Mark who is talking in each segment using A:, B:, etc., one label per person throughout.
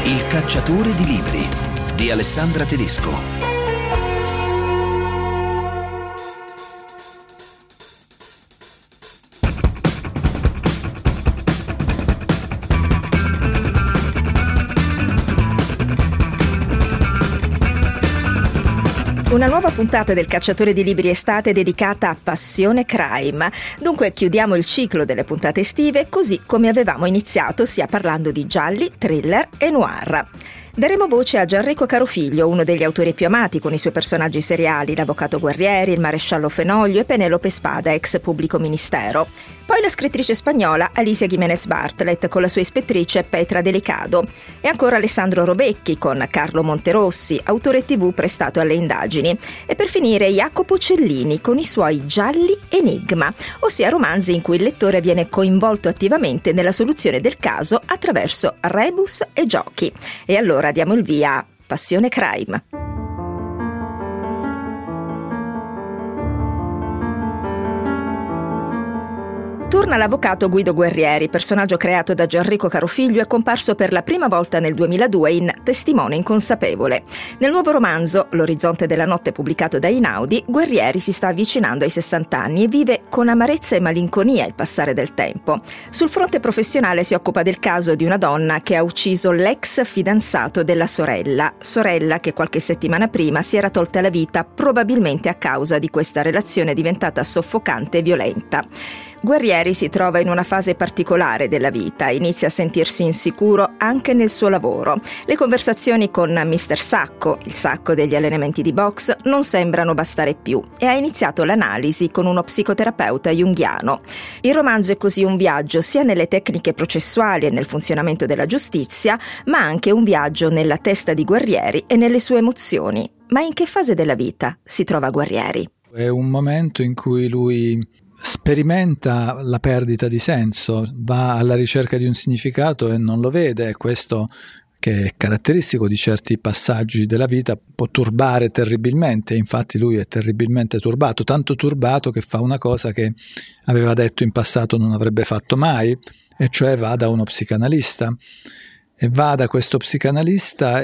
A: Il cacciatore di libri di Alessandra Tedesco.
B: Una nuova puntata del Cacciatore di Libri Estate dedicata a Passione Crime. Dunque chiudiamo il ciclo delle puntate estive così come avevamo iniziato, sia parlando di gialli, thriller e noir. Daremo voce a Gianrico Carofiglio, uno degli autori più amati con i suoi personaggi seriali, l'avvocato Guerrieri, il maresciallo Fenoglio e Penelope Spada, ex pubblico ministero. Poi la scrittrice spagnola Alicia Giménez Bartlett con la sua ispettrice Petra Delicado. E ancora Alessandro Robecchi con Carlo Monterossi, autore TV prestato alle indagini. E per finire Jacopo Cellini con i suoi gialli enigma, ossia romanzi in cui il lettore viene coinvolto attivamente nella soluzione del caso attraverso rebus e giochi. E allora diamo il via a Passione Crime. Torna l'avvocato Guido Guerrieri, personaggio creato da Gianrico Carofiglio e comparso per la prima volta nel 2002 in Testimone inconsapevole. Nel nuovo romanzo, L'orizzonte della notte, pubblicato da Einaudi, Guerrieri si sta avvicinando ai 60 anni e vive con amarezza e malinconia il passare del tempo. Sul fronte professionale si occupa del caso di una donna che ha ucciso l'ex fidanzato della sorella che qualche settimana prima si era tolta la vita probabilmente a causa di questa relazione diventata soffocante e violenta. Guerrieri si trova in una fase particolare della vita, inizia a sentirsi insicuro anche nel suo lavoro. Le conversazioni con Mr. Sacco, il sacco degli allenamenti di box, non sembrano bastare più e ha iniziato l'analisi con uno psicoterapeuta junghiano. Il romanzo è così un viaggio sia nelle tecniche processuali e nel funzionamento della giustizia, ma anche un viaggio nella testa di Guerrieri e nelle sue emozioni. Ma in che fase della vita si trova Guerrieri?
C: È un momento in cui lui sperimenta la perdita di senso, va alla ricerca di un significato e non lo vede, e questo, che è caratteristico di certi passaggi della vita, può turbare terribilmente. Infatti lui è terribilmente turbato, tanto turbato che fa una cosa che aveva detto in passato non avrebbe fatto mai, e cioè va da uno psicanalista, e va da questo psicanalista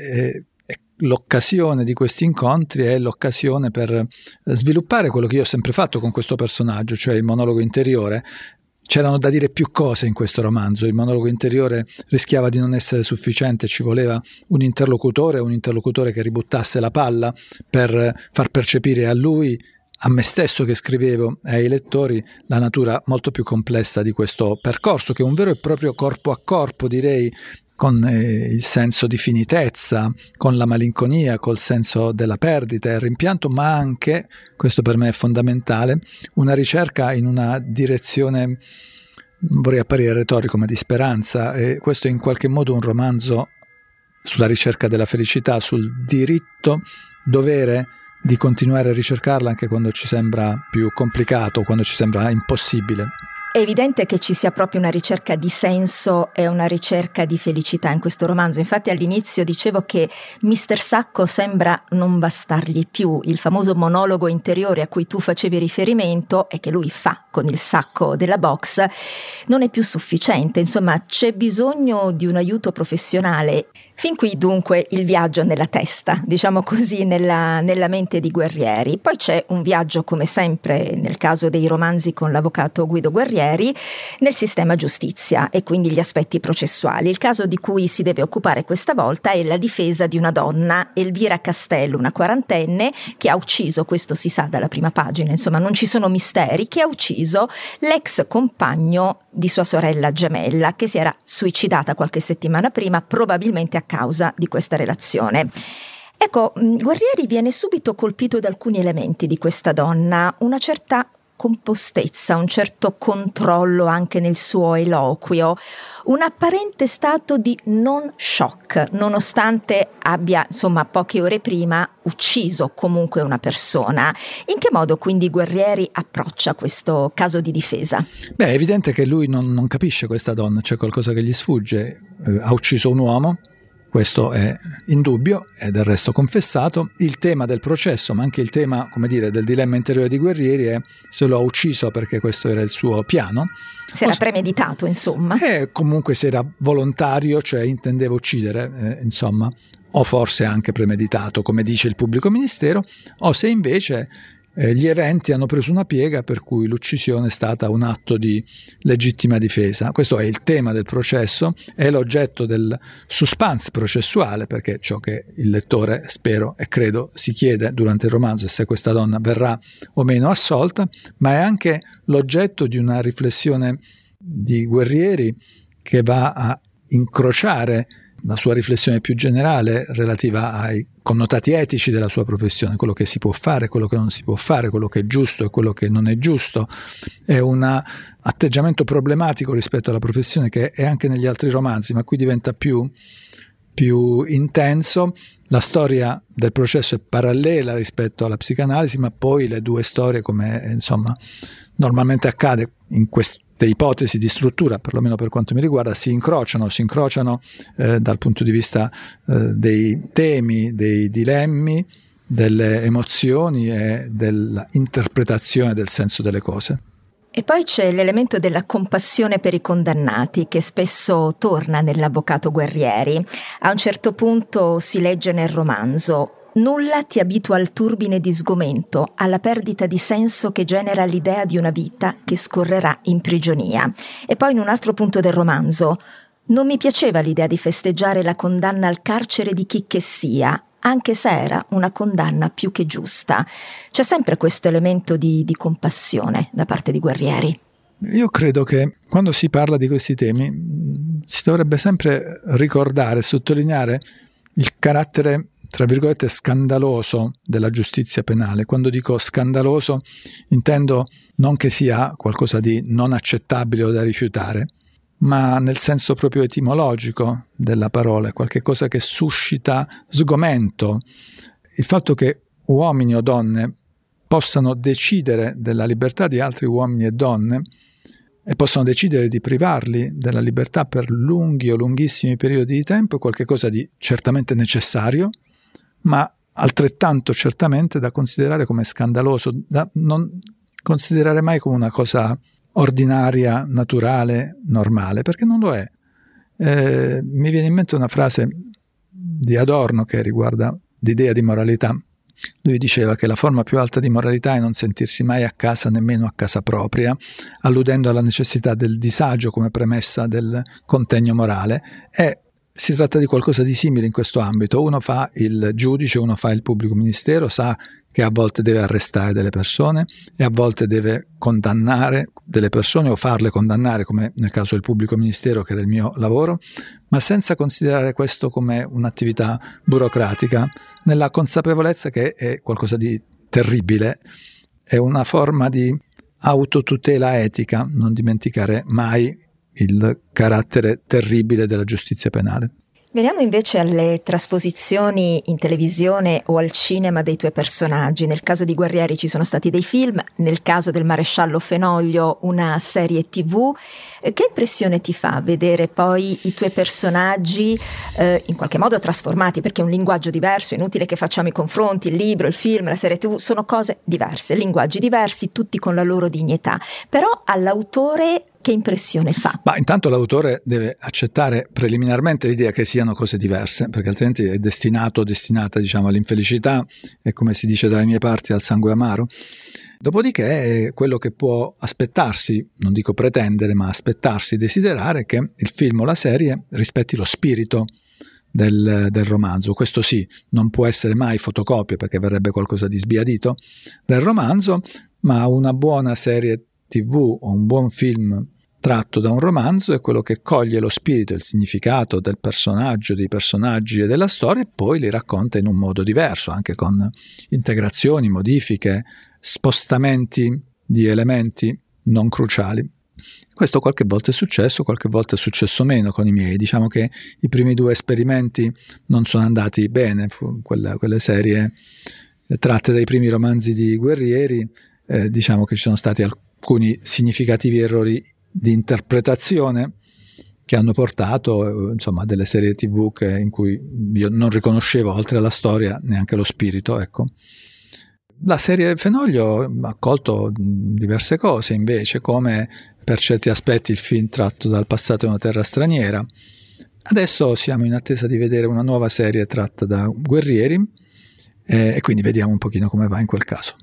C: e l'occasione di questi incontri è l'occasione per sviluppare quello che io ho sempre fatto con questo personaggio, cioè il monologo interiore. C'erano da dire più cose in questo romanzo, il monologo interiore rischiava di non essere sufficiente, ci voleva un interlocutore che ributtasse la palla per far percepire a lui, a me stesso che scrivevo e ai lettori la natura molto più complessa di questo percorso, che è un vero e proprio corpo a corpo, direi, con il senso di finitezza, con la malinconia, col senso della perdita e il rimpianto, ma anche, questo per me è fondamentale, una ricerca in una direzione, non vorrei apparire retorico, ma di speranza. E questo è in qualche modo un romanzo sulla ricerca della felicità, sul diritto, dovere di continuare a ricercarla anche quando ci sembra più complicato, quando ci sembra impossibile.
B: È evidente che ci sia proprio una ricerca di senso e una ricerca di felicità in questo romanzo. Infatti all'inizio dicevo che Mr. Sacco sembra non bastargli più. Il famoso monologo interiore a cui tu facevi riferimento e che lui fa con il sacco della box non è più sufficiente. Insomma, c'è bisogno di un aiuto professionale. Fin qui dunque il viaggio nella testa, diciamo così, nella mente di Guerrieri. Poi c'è un viaggio, come sempre nel caso dei romanzi con l'avvocato Guido Guerrieri, nel sistema giustizia e quindi gli aspetti processuali. Il caso di cui si deve occupare questa volta è la difesa di una donna, Elvira Castello, una quarantenne che ha ucciso, questo si sa dalla prima pagina, insomma non ci sono misteri, che ha ucciso l'ex compagno di sua sorella gemella, che si era suicidata qualche settimana prima, probabilmente a causa di questa relazione. Ecco, Guerrieri viene subito colpito da alcuni elementi di questa donna, una certa compostezza, un certo controllo anche nel suo eloquio, un apparente stato di non shock, nonostante abbia, poche ore prima ucciso comunque una persona. In che modo quindi Guerrieri approccia questo caso di difesa?
C: È evidente che lui non capisce questa donna, c'è qualcosa che gli sfugge. Ha ucciso un uomo, Questo è indubbio, è del resto confessato. Il tema del processo, ma anche il tema, come dire, del dilemma interiore di Guerrieri è se lo ha ucciso perché questo era il suo piano.
B: Se era premeditato, insomma.
C: Comunque se era volontario, cioè intendeva uccidere, insomma, o forse anche premeditato, come dice il pubblico ministero, o se invece gli eventi hanno preso una piega per cui l'uccisione è stata un atto di legittima difesa. Questo è il tema del processo, è l'oggetto del suspense processuale, perché ciò che il lettore, spero e credo, si chiede durante il romanzo è se questa donna verrà o meno assolta, ma è anche l'oggetto di una riflessione di Guerrieri che va a incrociare la sua riflessione più generale relativa ai connotati etici della sua professione, quello che si può fare, quello che non si può fare, quello che è giusto e quello che non è giusto. È un atteggiamento problematico rispetto alla professione che è anche negli altri romanzi, ma qui diventa più intenso. La storia del processo è parallela rispetto alla psicanalisi, ma poi le due storie, come insomma normalmente accade in queste ipotesi di struttura, perlomeno per quanto mi riguarda, si incrociano dal punto di vista dei temi, dei dilemmi, delle emozioni e dell'interpretazione del senso delle cose.
B: E poi c'è l'elemento della compassione per i condannati che spesso torna nell'avvocato Guerrieri. A un certo punto si legge nel romanzo: nulla ti abitua al turbine di sgomento, alla perdita di senso che genera l'idea di una vita che scorrerà in prigionia. E poi in un altro punto del romanzo: non mi piaceva l'idea di festeggiare la condanna al carcere di chi che sia, anche se era una condanna più che giusta. C'è sempre questo elemento di compassione da parte di Guerrieri.
C: Io credo che quando si parla di questi temi si dovrebbe sempre ricordare, sottolineare il carattere, tra virgolette, scandaloso della giustizia penale. Quando dico scandaloso intendo non che sia qualcosa di non accettabile o da rifiutare, ma nel senso proprio etimologico della parola, qualche cosa che suscita sgomento. Il fatto che uomini o donne possano decidere della libertà di altri uomini e donne e possano decidere di privarli della libertà per lunghi o lunghissimi periodi di tempo è qualcosa di certamente necessario, ma altrettanto certamente da considerare come scandaloso, da non considerare mai come una cosa ordinaria, naturale, normale, perché non lo è. Mi viene in mente una frase di Adorno che riguarda l'idea di moralità. Lui diceva che la forma più alta di moralità è non sentirsi mai a casa, nemmeno a casa propria, alludendo alla necessità del disagio come premessa del contegno morale. E si tratta di qualcosa di simile in questo ambito. Uno fa il giudice, uno fa il pubblico ministero, sa che a volte deve arrestare delle persone e a volte deve condannare delle persone o farle condannare, come nel caso del pubblico ministero, che era il mio lavoro, ma senza considerare questo come un'attività burocratica, nella consapevolezza che è qualcosa di terribile, è una forma di autotutela etica, non dimenticare mai il carattere terribile della giustizia penale.
B: Veniamo invece alle trasposizioni in televisione o al cinema dei tuoi personaggi. Nel caso di Guerrieri ci sono stati dei film, nel caso del maresciallo Fenoglio una serie TV. Che impressione ti fa vedere poi i tuoi personaggi in qualche modo trasformati, perché è un linguaggio diverso, è inutile che facciamo i confronti, il libro, il film, la serie TV, sono cose diverse, linguaggi diversi, tutti con la loro dignità. Però all'autore che impressione fa?
C: Ma intanto l'autore deve accettare preliminarmente l'idea che siano cose diverse, perché altrimenti è destinata, diciamo, all'infelicità e, come si dice dalle mie parti, al sangue amaro. Dopodiché quello che può aspettarsi, non dico pretendere, ma aspettarsi, desiderare che il film o la serie rispetti lo spirito del romanzo. Questo sì, non può essere mai fotocopia, perché verrebbe qualcosa di sbiadito del romanzo, ma una buona serie TV o un buon film tratto da un romanzo è quello che coglie lo spirito e il significato del personaggio, dei personaggi e della storia e poi li racconta in un modo diverso, anche con integrazioni, modifiche, spostamenti di elementi non cruciali. Questo qualche volta è successo, qualche volta è successo meno con i miei. Diciamo che i primi 2 esperimenti non sono andati bene, quelle serie tratte dai primi romanzi di Guerrieri, diciamo che ci sono stati alcuni significativi errori di interpretazione che hanno portato insomma a delle serie TV in cui io non riconoscevo, oltre alla storia, neanche lo spirito, ecco. La serie Fenoglio ha accolto diverse cose invece, come per certi aspetti il film tratto dal passato in una terra straniera. Adesso siamo in attesa di vedere una nuova serie tratta da Guerrieri e quindi vediamo un pochino come va in quel caso.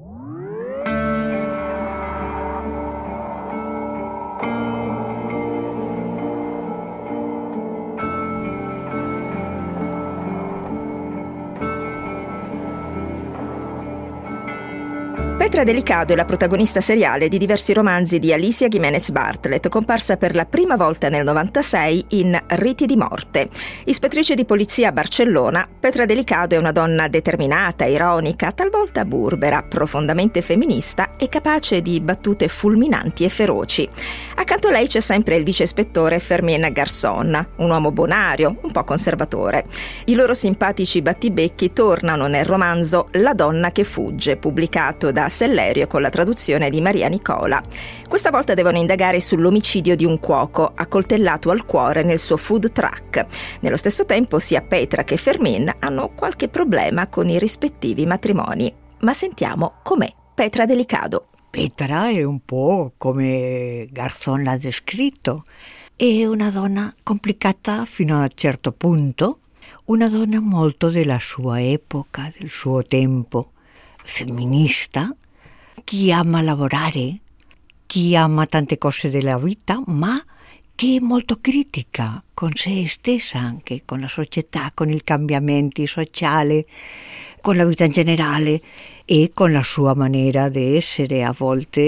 B: Petra Delicado è la protagonista seriale di diversi romanzi di Alicia Giménez Bartlett, comparsa per la prima volta nel 96 in Riti di morte. Ispettrice di polizia a Barcellona, Petra Delicado è una donna determinata, ironica, talvolta burbera, profondamente femminista e capace di battute fulminanti e feroci. Accanto a lei c'è sempre il vice ispettore Fermín Garzón, un uomo bonario, un po' conservatore. I loro simpatici battibecchi tornano nel romanzo La donna che fugge, pubblicato da Sellerio con la traduzione di Maria Nicola. Questa volta devono indagare sull'omicidio di un cuoco accoltellato al cuore nel suo food truck. Nello stesso tempo sia Petra che Fermín hanno qualche problema con i rispettivi matrimoni. Ma sentiamo com'è Petra Delicado.
D: Petra è un po' come Garzón l'ha descritto. È una donna complicata fino a un certo punto, una donna molto della sua epoca, del suo tempo, femminista, chi ama lavorare, chi ama tante cose della vita, ma che è molto critica con se stessa, anche con la società, con i cambiamenti sociali, con la vita in generale e con la sua maniera di essere. A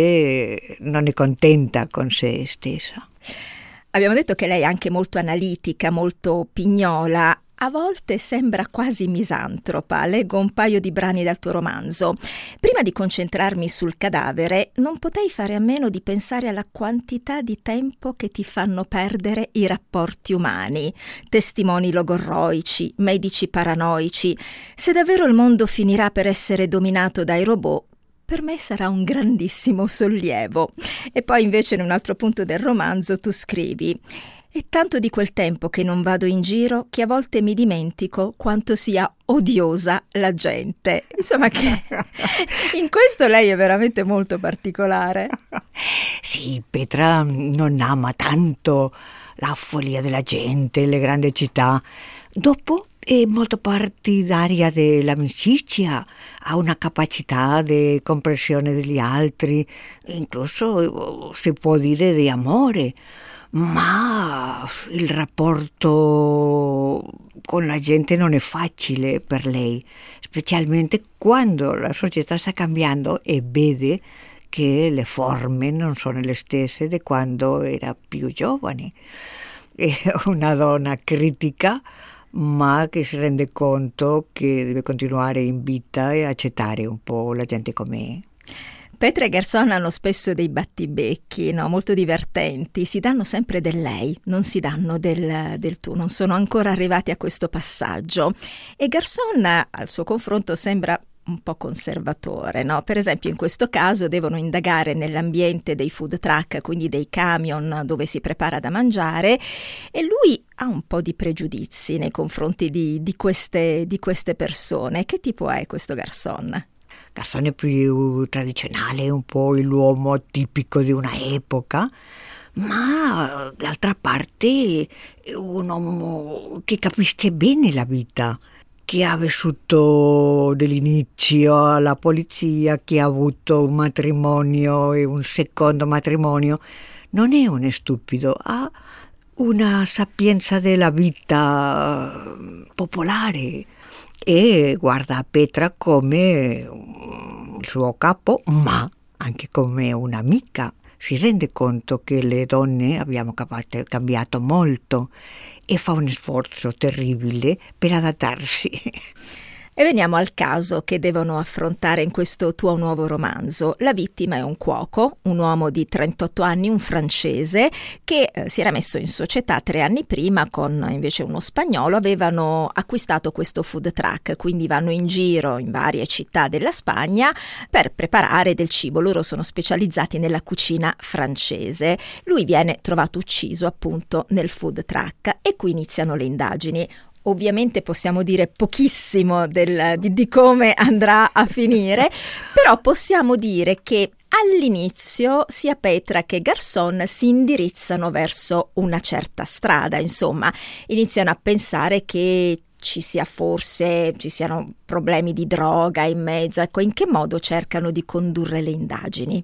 D: volte non è contenta con se stessa.
B: Abbiamo detto che lei è anche molto analitica, molto pignola. A volte sembra quasi misantropa. Leggo un paio di brani dal tuo romanzo. Prima di concentrarmi sul cadavere, non potei fare a meno di pensare alla quantità di tempo che ti fanno perdere i rapporti umani. Testimoni logorroici, medici paranoici. Se davvero il mondo finirà per essere dominato dai robot, per me sarà un grandissimo sollievo. E poi invece in un altro punto del romanzo tu scrivi: è tanto di quel tempo che non vado in giro che a volte mi dimentico quanto sia odiosa la gente. Insomma, che in questo lei è veramente molto particolare.
D: Sì, Petra non ama tanto la follia della gente, le grandi città. Dopo è molto partidaria dell'amicizia, ha una capacità di comprensione degli altri, incluso si può dire di amore. Ma il rapporto con la gente non è facile per lei, specialmente quando la società sta cambiando e vede che le forme non sono le stesse di quando era più giovane. È una donna critica, ma che si rende conto che deve continuare in vita e accettare un po' la gente com'è.
B: Petra e Garzón hanno spesso dei battibecchi, no? Molto divertenti, si danno sempre del lei, non si danno del tu, non sono ancora arrivati a questo passaggio. E Garzón al suo confronto sembra un po' conservatore, no? Per esempio in questo caso devono indagare nell'ambiente dei food truck, quindi dei camion dove si prepara da mangiare, e lui ha un po' di pregiudizi nei confronti di queste persone. Che tipo è questo Garzón?
D: Garzón è più tradizionale, un po' l'uomo tipico di una epoca, ma d'altra parte è un uomo che capisce bene la vita, che ha vissuto dall'inizio alla polizia, che ha avuto un matrimonio e un secondo matrimonio. Non è un stupido, ha una sapienza della vita popolare e guarda a Petra come il suo capo, ma anche come un'amica. Si rende conto che le donne abbiamo cambiato molto e fa un sforzo terribile per adattarsi.
B: E veniamo al caso che devono affrontare in questo tuo nuovo romanzo. La vittima è un cuoco, un uomo di 38 anni, un francese, che si era messo in società 3 anni prima con invece uno spagnolo. Avevano acquistato questo food truck, quindi vanno in giro in varie città della Spagna per preparare del cibo. Loro sono specializzati nella cucina francese. Lui viene trovato ucciso appunto nel food truck e qui iniziano le indagini. Ovviamente possiamo dire pochissimo di come andrà a finire, però possiamo dire che all'inizio sia Petra che Garçon si indirizzano verso una certa strada, insomma, iniziano a pensare che ci siano problemi di droga in mezzo. Ecco, in che modo cercano di condurre le indagini?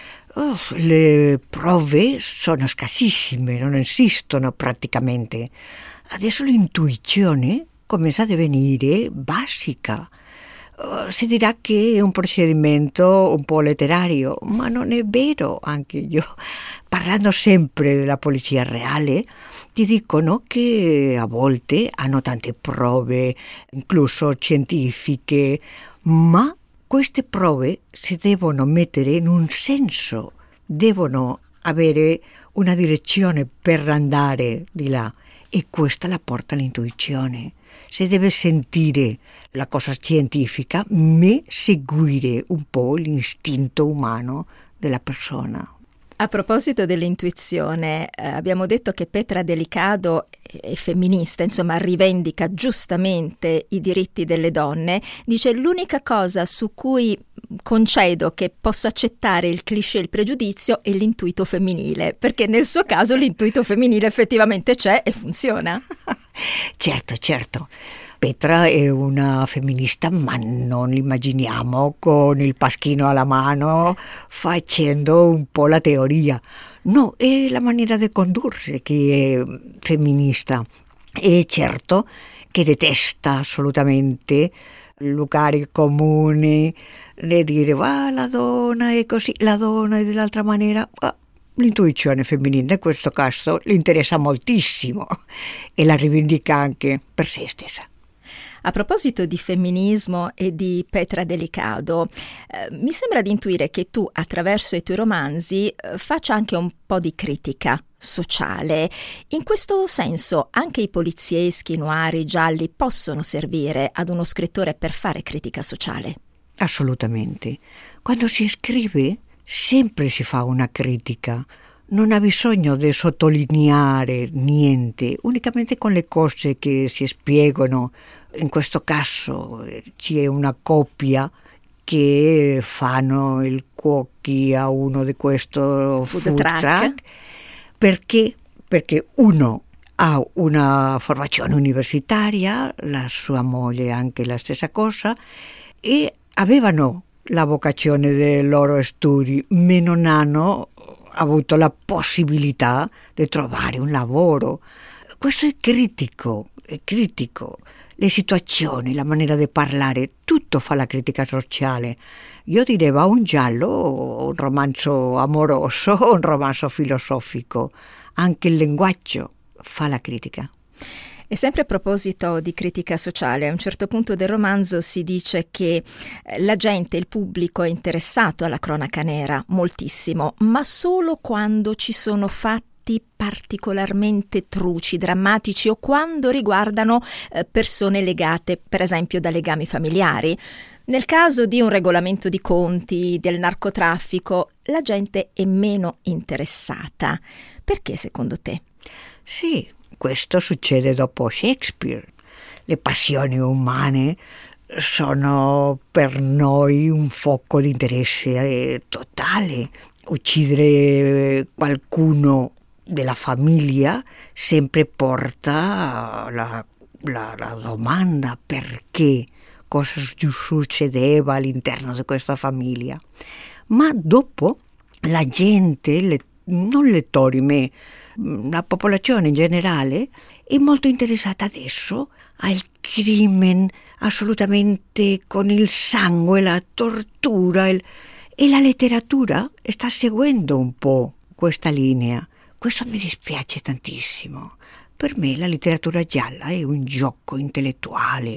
D: Le prove sono scarsissime, non esistono praticamente. Adesso l'intuizione comincia a divenire basica. Si dirà che è un procedimento un po' letterario, ma non è vero. Anche io, parlando sempre della polizia reale, ti dicono che a volte hanno tante prove, incluso scientifiche, ma queste prove si devono mettere in un senso, devono avere una direzione per andare di là. E questa la porta l'intuizione. Si deve sentire la cosa scientifica, ma seguire un po' l'istinto umano della persona.
B: A proposito dell'intuizione, abbiamo detto che Petra Delicado è femminista, insomma rivendica giustamente i diritti delle donne. Dice: l'unica cosa su cui concedo che posso accettare il cliché, il pregiudizio, è l'intuito femminile, perché nel suo caso l'intuito femminile effettivamente c'è e funziona.
D: Certo. Petra è una femminista, ma non l'immaginiamo con il paschino alla mano facendo un po' la teoria. No, è la maniera di condursi che è femminista. E certo che detesta assolutamente luoghi comuni di dire la donna è così, la donna è dell'altra maniera. L'intuizione femminile in questo caso le interessa moltissimo e la rivendica anche per se stessa.
B: A proposito di femminismo e di Petra Delicado, mi sembra di intuire che tu attraverso i tuoi romanzi faccia anche un po' di critica sociale. In questo senso anche i polizieschi, i noir, i gialli possono servire ad uno scrittore per fare critica sociale?
D: Assolutamente. Quando si scrive sempre si fa una critica. Non ha bisogno di sottolineare niente, unicamente con le cose che si spiegano. In questo caso c'è una coppia che fanno il cuochi a uno di questo food truck. Perché uno ha una formazione universitaria, la sua moglie anche la stessa cosa, e avevano la vocazione dei loro studi, ma non hanno avuto la possibilità di trovare un lavoro. Questo è critico. Le situazioni, la maniera di parlare, tutto fa la critica sociale. Io direi un giallo, un romanzo amoroso, un romanzo filosofico. Anche il linguaggio fa la critica.
B: E sempre a proposito di critica sociale, a un certo punto del romanzo si dice che la gente, il pubblico è interessato alla cronaca nera, moltissimo, ma solo quando ci sono fatti particolarmente truci, drammatici o quando riguardano persone legate per esempio da legami familiari. Nel caso di un regolamento di conti, del narcotraffico, la gente è meno interessata. Perché secondo te?
D: Sì, questo succede dopo Shakespeare. Le passioni umane sono per noi un fuoco di interesse totale. Uccidere qualcuno della famiglia sempre porta la domanda: perché? Cosa succedeva all'interno di questa famiglia? Ma dopo la gente, non lettori, ma la popolazione in generale è molto interessata adesso al crimine, assolutamente con il sangue, la tortura, e la letteratura sta seguendo un po' questa linea. Questo mi dispiace tantissimo. Per me la letteratura gialla è un gioco intellettuale,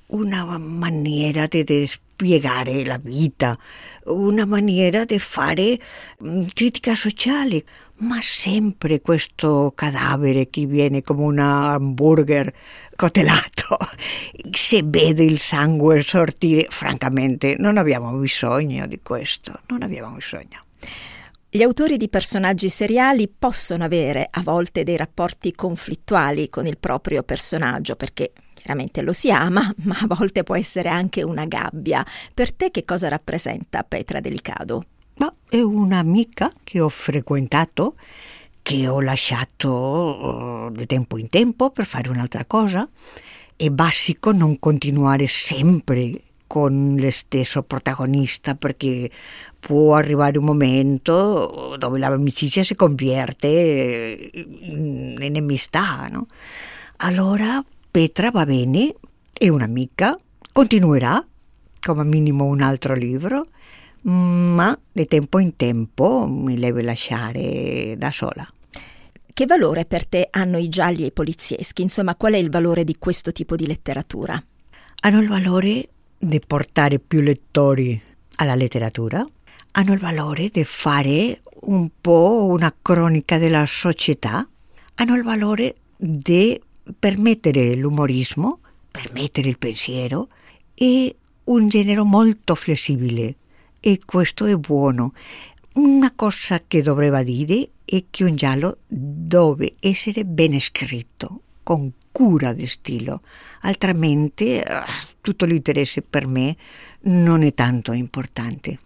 D: una maniera di spiegare la vita, una maniera di fare critica sociale, ma sempre questo cadavere che viene come un hamburger cotellato, se vede il sangue sortire, francamente non abbiamo bisogno di questo, non abbiamo bisogno.
B: Gli autori di personaggi seriali possono avere a volte dei rapporti conflittuali con il proprio personaggio, perché chiaramente lo si ama, ma a volte può essere anche una gabbia. Per te che cosa rappresenta Petra Delicado?
D: Ma è un'amica che ho frequentato, che ho lasciato di tempo in tempo per fare un'altra cosa. È basico non continuare sempre con lo stesso protagonista, perché può arrivare un momento dove l'amicizia si convierte in enemistà, no? Allora Petra va bene, è un'amica, continuerà come minimo un altro libro, ma di tempo in tempo mi deve lasciare da sola.
B: Che valore per te hanno i gialli e i polizieschi? Insomma, qual è il valore di questo tipo di letteratura?
D: Hanno il valore di portare più lettori alla letteratura, hanno il valore di fare un po' una cronica della società, hanno il valore di permettere l'umorismo, permettere il pensiero, e un genere molto flessibile, e questo è buono. Una cosa che dovrebbe dire è che un giallo deve essere ben scritto, con cura di stile, altrimenti tutto l'interesse per me non è tanto importante.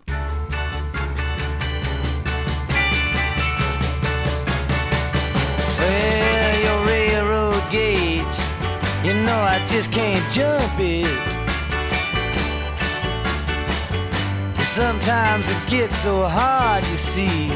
E: Well, your railroad gate, you know I just can't jump it. Sometimes it gets so hard, you see.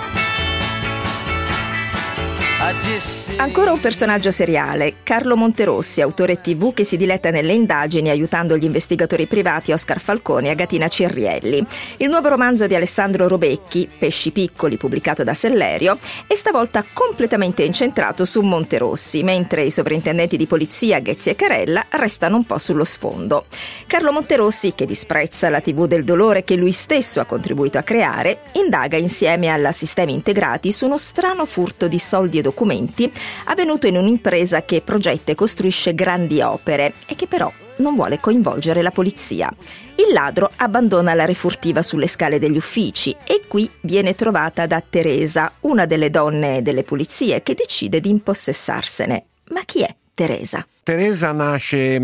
B: Ancora un personaggio seriale, Carlo Monterossi, autore TV che si diletta nelle indagini aiutando gli investigatori privati Oscar Falcone e Agatina Cirrielli. Il nuovo romanzo di Alessandro Robecchi, Pesci piccoli, pubblicato da Sellerio, è stavolta completamente incentrato su Monterossi, mentre i sovrintendenti di polizia Ghezzi e Carella restano un po' sullo sfondo. Carlo Monterossi, che disprezza la TV del dolore che lui stesso ha contribuito a creare, indaga insieme alla Sistemi Integrati su uno strano furto di soldi e documenti avvenuto in un'impresa che progetta e costruisce grandi opere e che però non vuole coinvolgere la polizia. Il ladro abbandona la refurtiva sulle scale degli uffici e qui viene trovata da Teresa, una delle donne delle pulizie, che decide di impossessarsene. Ma chi è Teresa?
F: Teresa nasce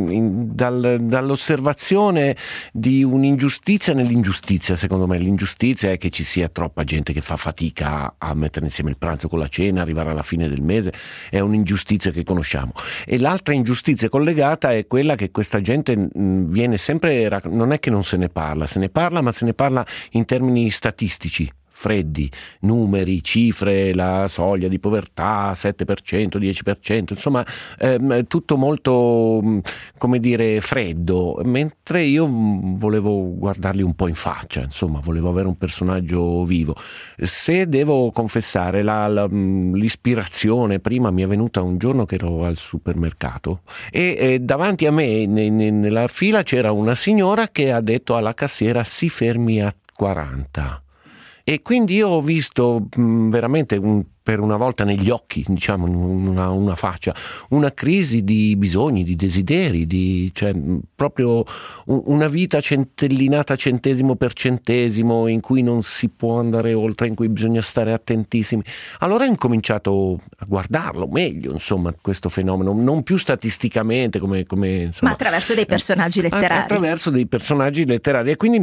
F: dall'osservazione di un'ingiustizia nell'ingiustizia. Secondo me l'ingiustizia è che ci sia troppa gente che fa fatica a mettere insieme il pranzo con la cena, arrivare alla fine del mese, è un'ingiustizia che conosciamo. E l'altra ingiustizia collegata è quella che questa gente viene sempre, non è che non se ne parla, ma se ne parla in termini statistici, freddi, numeri, cifre, la soglia di povertà, 7%, 10%, insomma tutto molto, come dire, freddo, mentre io volevo guardarli un po' in faccia, insomma volevo avere un personaggio vivo. Se devo confessare, l'ispirazione prima mi è venuta un giorno che ero al supermercato e davanti a me nella fila c'era una signora che ha detto alla cassiera: si fermi a 40. E quindi io ho visto veramente per una volta negli occhi, diciamo, una faccia, una crisi di bisogni, di desideri, cioè proprio una vita centellinata centesimo per centesimo, in cui non si può andare oltre, in cui bisogna stare attentissimi. Allora ho incominciato a guardarlo meglio, insomma, questo fenomeno, non più statisticamente come insomma,
B: ma attraverso dei personaggi letterari.
F: Attraverso dei personaggi letterari, e quindi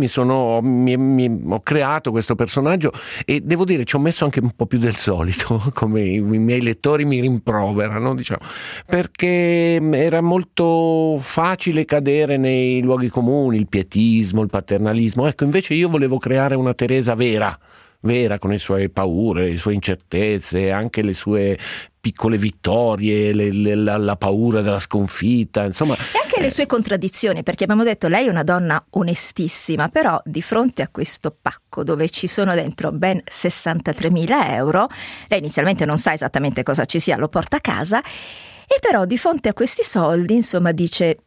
F: ho creato questo personaggio, e devo dire ci ho messo anche un po' più del solito, come i miei lettori mi rimproverano, diciamo, perché era molto facile cadere nei luoghi comuni, il pietismo, il paternalismo. Ecco, invece io volevo creare una Teresa vera, con le sue paure, le sue incertezze, anche le sue piccole vittorie, la paura della sconfitta, insomma.
B: E anche le sue contraddizioni, perché abbiamo detto lei è una donna onestissima, però di fronte a questo pacco dove ci sono dentro ben 63.000 euro, lei inizialmente non sa esattamente cosa ci sia, lo porta a casa, e però di fronte a questi soldi, insomma, dice: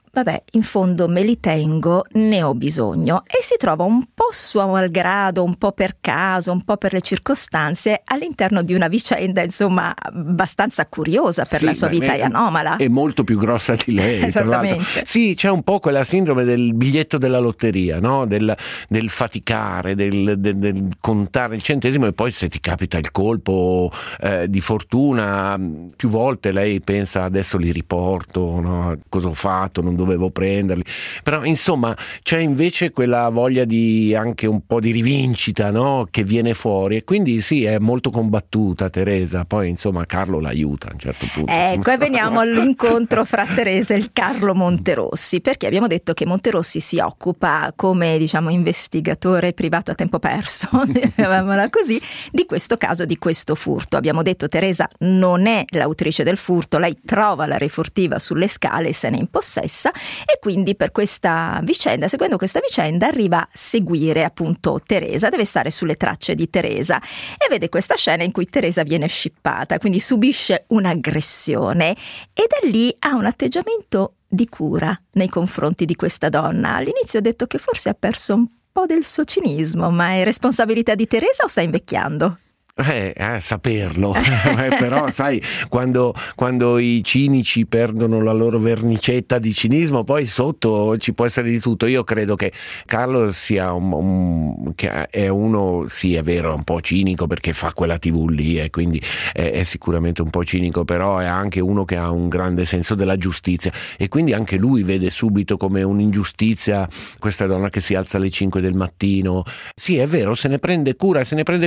B: vabbè, in fondo me li tengo, ne ho bisogno, e si trova un po' suo malgrado, un po' per caso, un po' per le circostanze all'interno di una vicenda insomma abbastanza curiosa per la sua vita anomala.
F: È molto più grossa di lei.
B: Esattamente.
F: Sì, c'è un po' quella sindrome del biglietto della lotteria, no? Del faticare, del contare il centesimo, e poi se ti capita il colpo di fortuna, più volte lei pensa adesso li riporto, no? Cosa ho fatto, non dovevo prenderli, però insomma c'è invece quella voglia di anche un po' di rivincita, no? Che viene fuori, e quindi sì, è molto combattuta Teresa, poi insomma Carlo l'aiuta a un certo punto.
B: Ecco, e veniamo all'incontro fra Teresa e il Carlo Monterossi, perché abbiamo detto che Monterossi si occupa come investigatore privato a tempo perso, chiamiamola così, di questo caso, di questo furto. Abbiamo detto Teresa non è l'autrice del furto, lei trova la refurtiva sulle scale e se ne impossessa, e quindi per questa vicenda, seguendo questa vicenda, arriva a seguire appunto Teresa, deve stare sulle tracce di Teresa e vede questa scena in cui Teresa viene scippata, quindi subisce un'aggressione, e da lì ha un atteggiamento di cura nei confronti di questa donna. All'inizio ho detto che forse ha perso un po' del suo cinismo, ma è responsabilità di Teresa o sta invecchiando?
F: Saperlo, però sai, quando i cinici perdono la loro vernicetta di cinismo, poi sotto ci può essere di tutto. Io credo che Carlo sia che è uno, sì è vero, un po' cinico perché fa quella TV lì e quindi è sicuramente un po' cinico, però è anche uno che ha un grande senso della giustizia, e quindi anche lui vede subito come un'ingiustizia questa donna che si alza alle 5 del mattino. Sì, è vero, se ne prende cura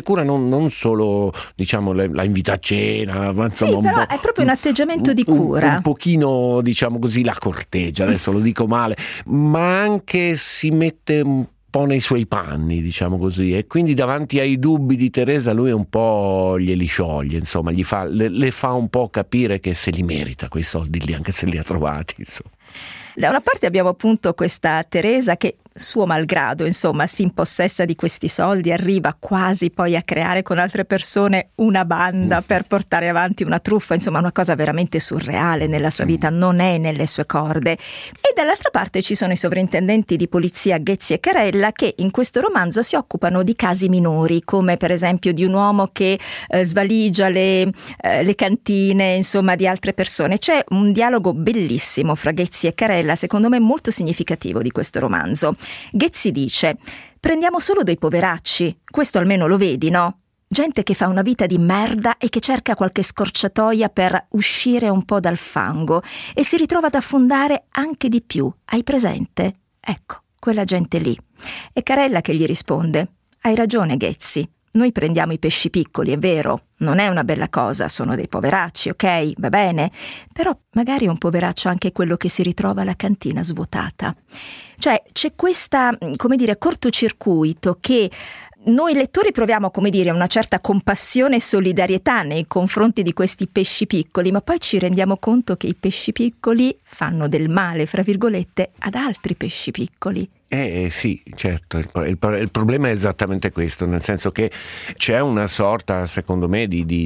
F: non solo diciamo la invita a cena, ma insomma,
B: sì, però è proprio un atteggiamento di cura,
F: un pochino, diciamo così, la corteggia, adesso lo dico male, ma anche si mette un po' nei suoi panni, diciamo così, e quindi davanti ai dubbi di Teresa lui un po' glieli scioglie, insomma le fa un po' capire che se li merita quei soldi lì, anche se li ha trovati, insomma.
B: Da una parte abbiamo appunto questa Teresa che, suo malgrado, insomma, si impossessa di questi soldi, arriva quasi poi a creare con altre persone una banda per portare avanti una truffa, insomma una cosa veramente surreale nella sua vita, non è nelle sue corde. E dall'altra parte ci sono i sovrintendenti di polizia Ghezzi e Carella, che in questo romanzo si occupano di casi minori, come per esempio di un uomo che svaligia le cantine, insomma, di altre persone. C'è un dialogo bellissimo fra Ghezzi e Carella, secondo me molto significativo di questo romanzo. Ghezzi dice: prendiamo solo dei poveracci, questo almeno lo vedi, no? Gente che fa una vita di merda e che cerca qualche scorciatoia per uscire un po' dal fango e si ritrova ad affondare anche di più. Hai presente? Ecco, quella gente lì. E Carella che gli risponde: hai ragione Ghezzi, noi prendiamo i pesci piccoli, è vero, non è una bella cosa, sono dei poveracci, ok, va bene, però magari un poveraccio anche quello che si ritrova la cantina svuotata. Cioè c'è questa, come dire, cortocircuito che noi lettori proviamo, come dire, una certa compassione e solidarietà nei confronti di questi pesci piccoli, ma poi ci rendiamo conto che i pesci piccoli fanno del male, fra virgolette, ad altri pesci piccoli.
F: Sì, certo, il problema è esattamente questo, nel senso che c'è una sorta, secondo me,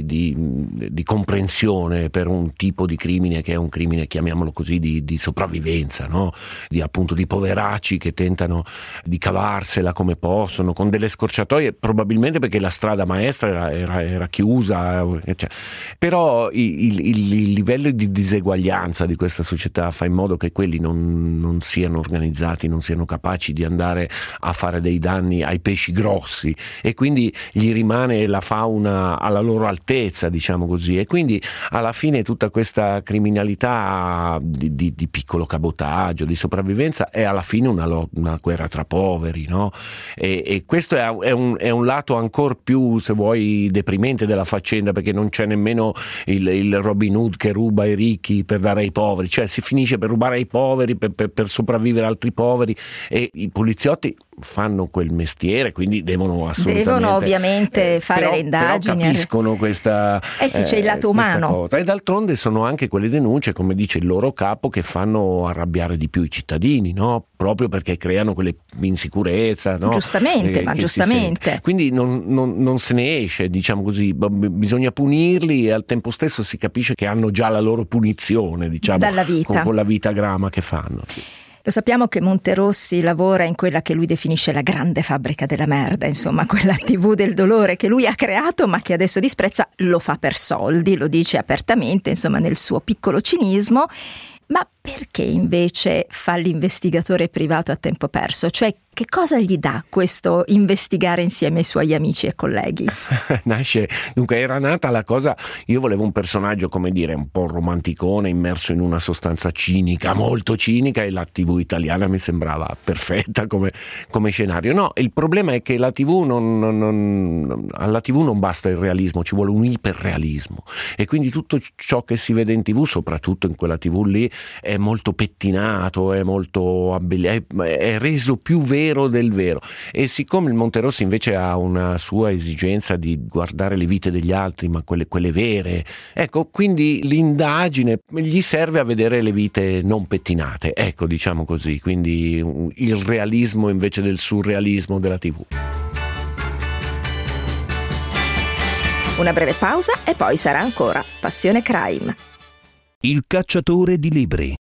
F: di comprensione per un tipo di crimine che è un crimine, chiamiamolo così, di sopravvivenza, no? Appunto di poveracci che tentano di cavarsela come possono, con delle scorciatoie, probabilmente perché la strada maestra era chiusa, cioè. Però il livello di diseguaglianza di questa società fa in modo che quelli non siano organizzati, non siano capaci di andare a fare dei danni ai pesci grossi, e quindi gli rimane la fauna alla loro altezza, diciamo così, e quindi alla fine tutta questa criminalità di piccolo cabotaggio, di sopravvivenza, è alla fine una guerra tra poveri, no? E questo è un lato ancora più, se vuoi, deprimente della faccenda, perché non c'è nemmeno il Robin Hood che ruba ai ricchi per dare ai poveri, cioè si finisce per rubare ai poveri per sopravvivere altri poveri, e i poliziotti fanno quel mestiere, quindi devono assolutamente
B: ovviamente fare le indagini,
F: però capiscono questa
B: sì, c'è il lato umano
F: cosa. E d'altronde sono anche quelle denunce, come dice il loro capo, che fanno arrabbiare di più i cittadini, no? Proprio perché creano quelle insicurezza, no?
B: Giustamente.
F: Quindi non se ne esce, diciamo così, bisogna punirli e al tempo stesso si capisce che hanno già la loro punizione, diciamo,
B: dalla vita.
F: con la vita grama che fanno. Sì.
B: Lo sappiamo che Monterossi lavora in quella che lui definisce la grande fabbrica della merda, insomma quella TV del dolore che lui ha creato ma che adesso disprezza, lo fa per soldi, lo dice apertamente, insomma nel suo piccolo cinismo. Ma perché invece fa l'investigatore privato a tempo perso? Cioè, che cosa gli dà questo investigare insieme ai suoi amici e colleghi?
F: Dunque era nata la cosa, io volevo un personaggio, come dire, un po' romanticone, immerso in una sostanza cinica, molto cinica, e la TV italiana mi sembrava perfetta come scenario. No, il problema è che la TV alla TV non basta il realismo, ci vuole un iperrealismo, e quindi tutto ciò che si vede in TV, soprattutto in quella TV lì, è molto pettinato, è molto è reso più vero del vero. E siccome il Monterossi invece ha una sua esigenza di guardare le vite degli altri, ma quelle vere, ecco, quindi l'indagine gli serve a vedere le vite non pettinate, ecco, diciamo così, quindi il realismo invece del surrealismo della TV.
B: Una breve pausa e poi sarà ancora Passione Crime.
A: Il cacciatore di libri.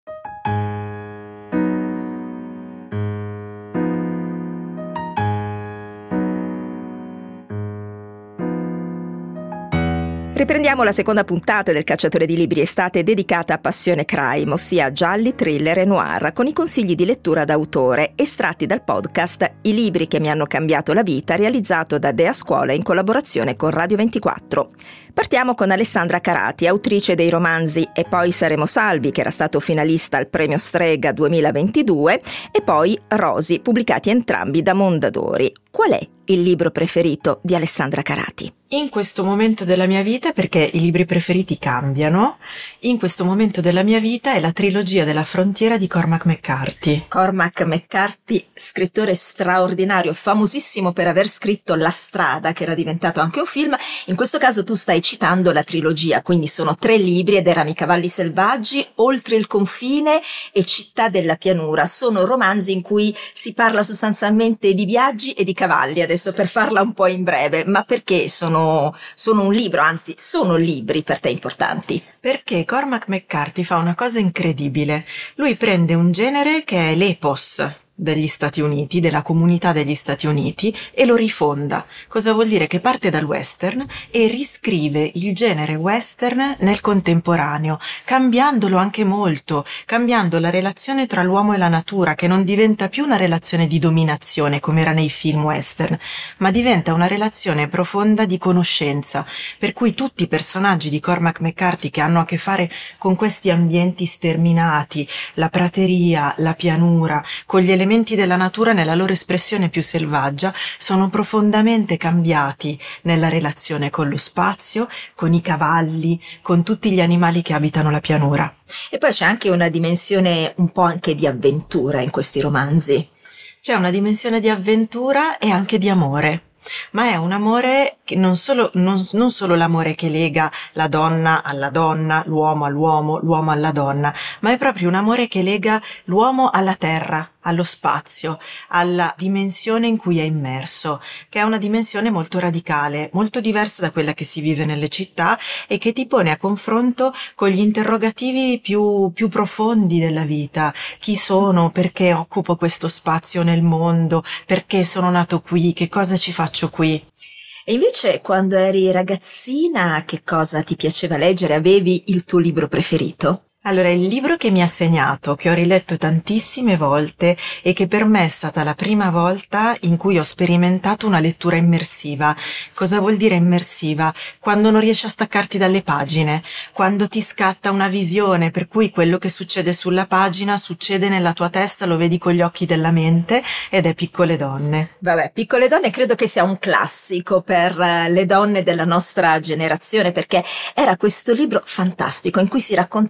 B: Riprendiamo la seconda puntata del Cacciatore di Libri estate dedicata a Passione Crime, ossia gialli, thriller e noir, con i consigli di lettura d'autore estratti dal podcast I libri che mi hanno cambiato la vita, realizzato da Dea Scuola in collaborazione con Radio 24. Partiamo con Alessandra Carati, autrice dei romanzi E poi saremo salvi, che era stato finalista al Premio Strega 2022, e poi Rosi, pubblicati entrambi da Mondadori. Qual è il libro preferito di Alessandra Carati?
G: In questo momento della mia vita, perché i libri preferiti cambiano, in questo momento della mia vita è la trilogia della frontiera di Cormac McCarthy.
B: Cormac McCarthy, scrittore straordinario, famosissimo per aver scritto La strada, che era diventato anche un film. In questo caso tu stai citando la trilogia, quindi sono 3 libri ed erano I cavalli selvaggi, Oltre il confine e Città della pianura. Sono romanzi in cui si parla sostanzialmente di viaggi e di cavalli, adesso per farla un po' in breve, ma perché sono un libro, anzi sono libri per te importanti?
G: Perché Cormac McCarthy fa una cosa incredibile. Lui prende un genere che è l'epos degli Stati Uniti, della comunità degli Stati Uniti, e lo rifonda. Cosa vuol dire? Che parte dal western e riscrive il genere western nel contemporaneo, cambiandolo anche molto, cambiando la relazione tra l'uomo e la natura, che non diventa più una relazione di dominazione come era nei film western, ma diventa una relazione profonda di conoscenza, per cui tutti i personaggi di Cormac McCarthy che hanno a che fare con questi ambienti sterminati, la prateria, la pianura, con gli elementi della natura nella loro espressione più selvaggia, sono profondamente cambiati nella relazione con lo spazio, con i cavalli, con tutti gli animali che abitano la pianura.
B: E poi c'è anche una dimensione un po' anche di avventura in questi romanzi.
G: C'è una dimensione di avventura e anche di amore. Ma è un amore che non solo l'amore che lega la donna alla donna, l'uomo all'uomo, l'uomo alla donna, ma è proprio un amore che lega l'uomo alla terra, allo spazio, alla dimensione in cui è immerso, che è una dimensione molto radicale, molto diversa da quella che si vive nelle città e che ti pone a confronto con gli interrogativi più profondi della vita. Chi sono? Perché occupo questo spazio nel mondo? Perché sono nato qui? Che cosa ci faccio qui?
B: E invece quando eri ragazzina, che cosa ti piaceva leggere? Avevi il tuo libro preferito?
G: Allora, il libro che mi ha segnato, che ho riletto tantissime volte e che per me è stata la prima volta in cui ho sperimentato una lettura immersiva. Cosa vuol dire immersiva? Quando non riesci a staccarti dalle pagine, quando ti scatta una visione, per cui quello che succede sulla pagina succede nella tua testa, lo vedi con gli occhi della mente, ed è Piccole donne.
B: Vabbè, Piccole donne credo che sia un classico per le donne della nostra generazione, perché era questo libro fantastico in cui si raccontava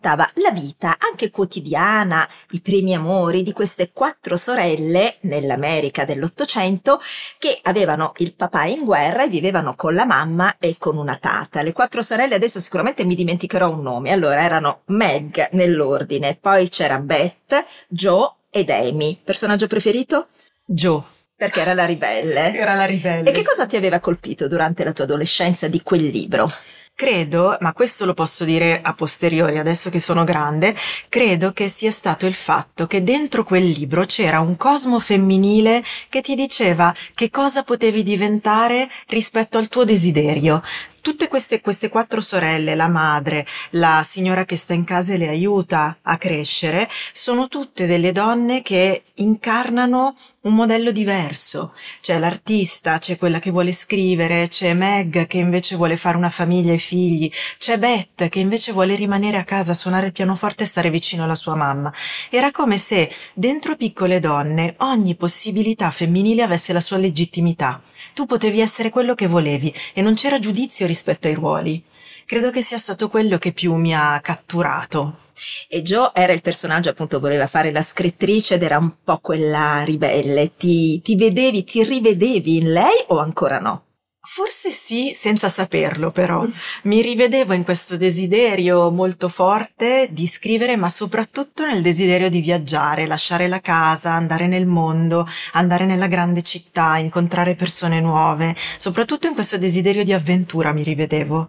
B: la vita anche quotidiana, i primi amori di queste 4 sorelle nell'America dell'Ottocento che avevano il papà in guerra e vivevano con la mamma e con una tata. Le 4 sorelle, adesso sicuramente mi dimenticherò un nome, allora erano Meg nell'ordine, poi c'era Beth, Joe ed Amy. Personaggio preferito?
G: Joe.
B: Perché era la ribelle.
G: Era la ribelle.
B: E che cosa ti aveva colpito durante la tua adolescenza di quel libro?
G: Credo, ma questo lo posso dire a posteriori, adesso che sono grande, credo che sia stato il fatto che dentro quel libro c'era un cosmo femminile che ti diceva che cosa potevi diventare rispetto al tuo desiderio. Tutte queste 4 sorelle, la madre, la signora che sta in casa e le aiuta a crescere, sono tutte delle donne che incarnano un modello diverso. C'è l'artista, c'è quella che vuole scrivere, c'è Meg che invece vuole fare una famiglia e figli, c'è Beth che invece vuole rimanere a casa, suonare il pianoforte e stare vicino alla sua mamma. Era come se dentro Piccole donne ogni possibilità femminile avesse la sua legittimità. Tu potevi essere quello che volevi e non c'era giudizio rispetto ai ruoli. Credo che sia stato quello che più mi ha catturato.
B: E Jo era il personaggio, appunto, voleva fare la scrittrice ed era un po' quella ribelle. Ti vedevi, ti rivedevi in lei o ancora no?
G: Forse sì, senza saperlo però. Mi rivedevo in questo desiderio molto forte di scrivere, ma soprattutto nel desiderio di viaggiare, lasciare la casa, andare nel mondo, andare nella grande città, incontrare persone nuove. Soprattutto in questo desiderio di avventura mi rivedevo.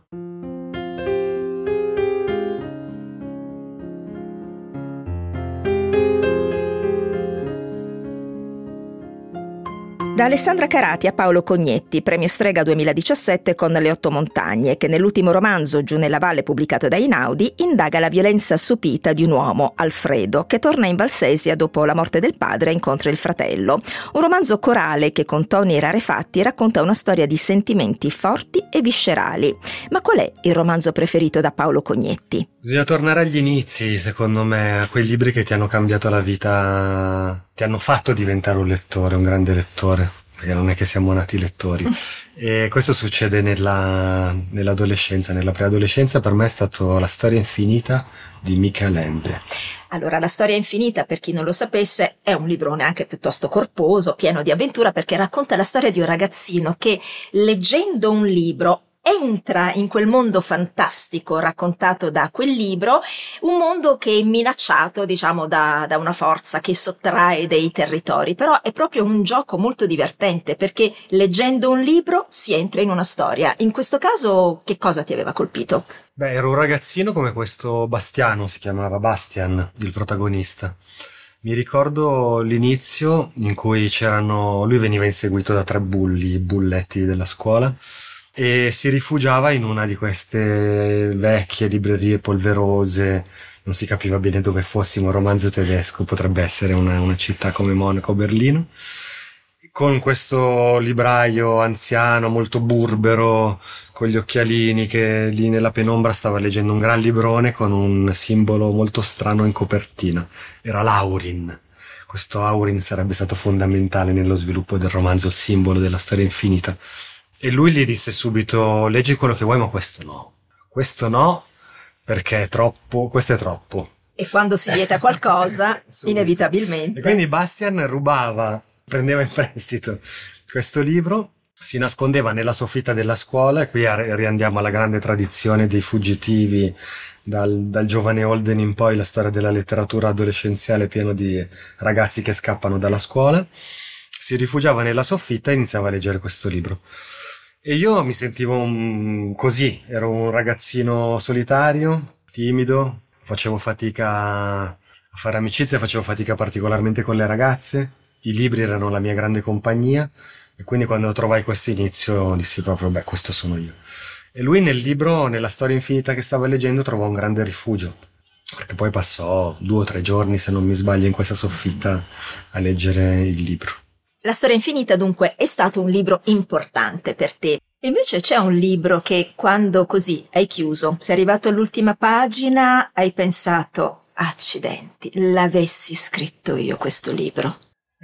B: Da Alessandra Carati a Paolo Cognetti, premio Strega 2017 con Le 8 montagne, che nell'ultimo romanzo Giù nella valle pubblicato da Einaudi indaga la violenza sopita di un uomo, Alfredo, che torna in Valsesia dopo la morte del padre e incontra il fratello. Un romanzo corale che con toni rarefatti racconta una storia di sentimenti forti e viscerali. Ma qual è il romanzo preferito da Paolo Cognetti?
H: Bisogna tornare agli inizi, secondo me, a quei libri che ti hanno cambiato la vita, ti hanno fatto diventare un lettore, un grande lettore, perché non è che siamo nati lettori. E questo succede nell'adolescenza, nella preadolescenza. Per me è stato La storia infinita di Michael Ende.
B: Allora, La storia infinita, per chi non lo sapesse, è un librone anche piuttosto corposo, pieno di avventura, perché racconta la storia di un ragazzino che, leggendo un libro, entra in quel mondo fantastico raccontato da quel libro, un mondo che è minacciato, diciamo, da una forza che sottrae dei territori, però è proprio un gioco molto divertente perché leggendo un libro si entra in una storia. In questo caso che cosa ti aveva colpito?
H: Beh, ero un ragazzino come questo Bastiano, si chiamava Bastian, il protagonista. Mi ricordo l'inizio in cui lui veniva inseguito da 3 bulletti della scuola, e si rifugiava in una di queste vecchie librerie polverose, non si capiva bene dove fossimo, romanzo tedesco, potrebbe essere una città come Monaco o Berlino, con questo libraio anziano molto burbero, con gli occhialini, che lì nella penombra stava leggendo un gran librone con un simbolo molto strano in copertina. Era l'Aurin. Questo Aurin sarebbe stato fondamentale nello sviluppo del romanzo, simbolo della storia infinita. E lui gli disse subito: leggi quello che vuoi, ma questo no, perché è troppo, questo è troppo.
B: E quando si vieta qualcosa, inevitabilmente.
H: E quindi Bastian prendeva in prestito questo libro, si nascondeva nella soffitta della scuola, e qui riandiamo alla grande tradizione dei fuggitivi, dal giovane Holden in poi, la storia della letteratura adolescenziale pieno di ragazzi che scappano dalla scuola. Si rifugiava nella soffitta e iniziava a leggere questo libro. E io mi sentivo così, ero un ragazzino solitario, timido, facevo fatica a fare amicizia, facevo fatica particolarmente con le ragazze, i libri erano la mia grande compagnia, e quindi quando trovai questo inizio dissi proprio: beh, questo sono io. E lui nel libro, nella storia infinita che stava leggendo, trovò un grande rifugio, perché poi passò 2 o 3 giorni, se non mi sbaglio, in questa soffitta a leggere il libro.
B: La storia infinita dunque è stato un libro importante per te. E invece c'è un libro che quando così hai chiuso, sei arrivato all'ultima pagina, hai pensato: accidenti, l'avessi scritto io questo libro.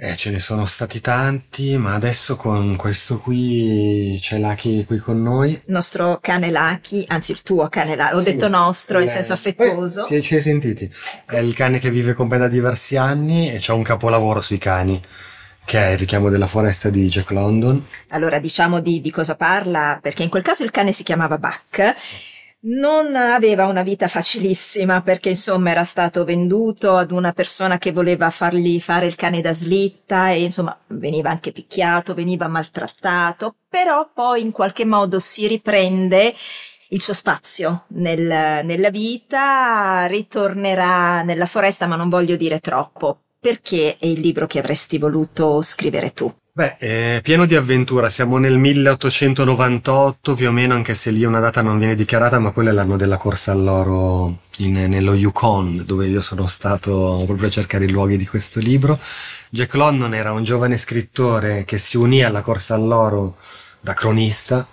H: Ce ne sono stati tanti, ma adesso con questo qui c'è Lucky qui con noi.
B: Il nostro cane Lucky, anzi il tuo cane Lucky, ho detto nostro in senso affettuoso.
H: Sì, ci hai sentiti. È il cane che vive con me da diversi anni e c'è un capolavoro sui cani, che è Il richiamo della foresta di Jack London.
B: Allora diciamo di cosa parla, perché in quel caso il cane si chiamava Buck. Non aveva una vita facilissima perché insomma era stato venduto ad una persona che voleva fargli fare il cane da slitta e insomma veniva anche picchiato, veniva maltrattato, però poi in qualche modo si riprende il suo spazio nella vita, ritornerà nella foresta, ma non voglio dire troppo. Perché è il libro che avresti voluto scrivere tu?
H: Beh, è pieno di avventura, siamo nel 1898 più o meno, anche se lì una data non viene dichiarata, ma quello è l'anno della corsa all'oro nello Yukon, dove io sono stato proprio a cercare i luoghi di questo libro. Jack London era un giovane scrittore che si unì alla corsa all'oro da cronista,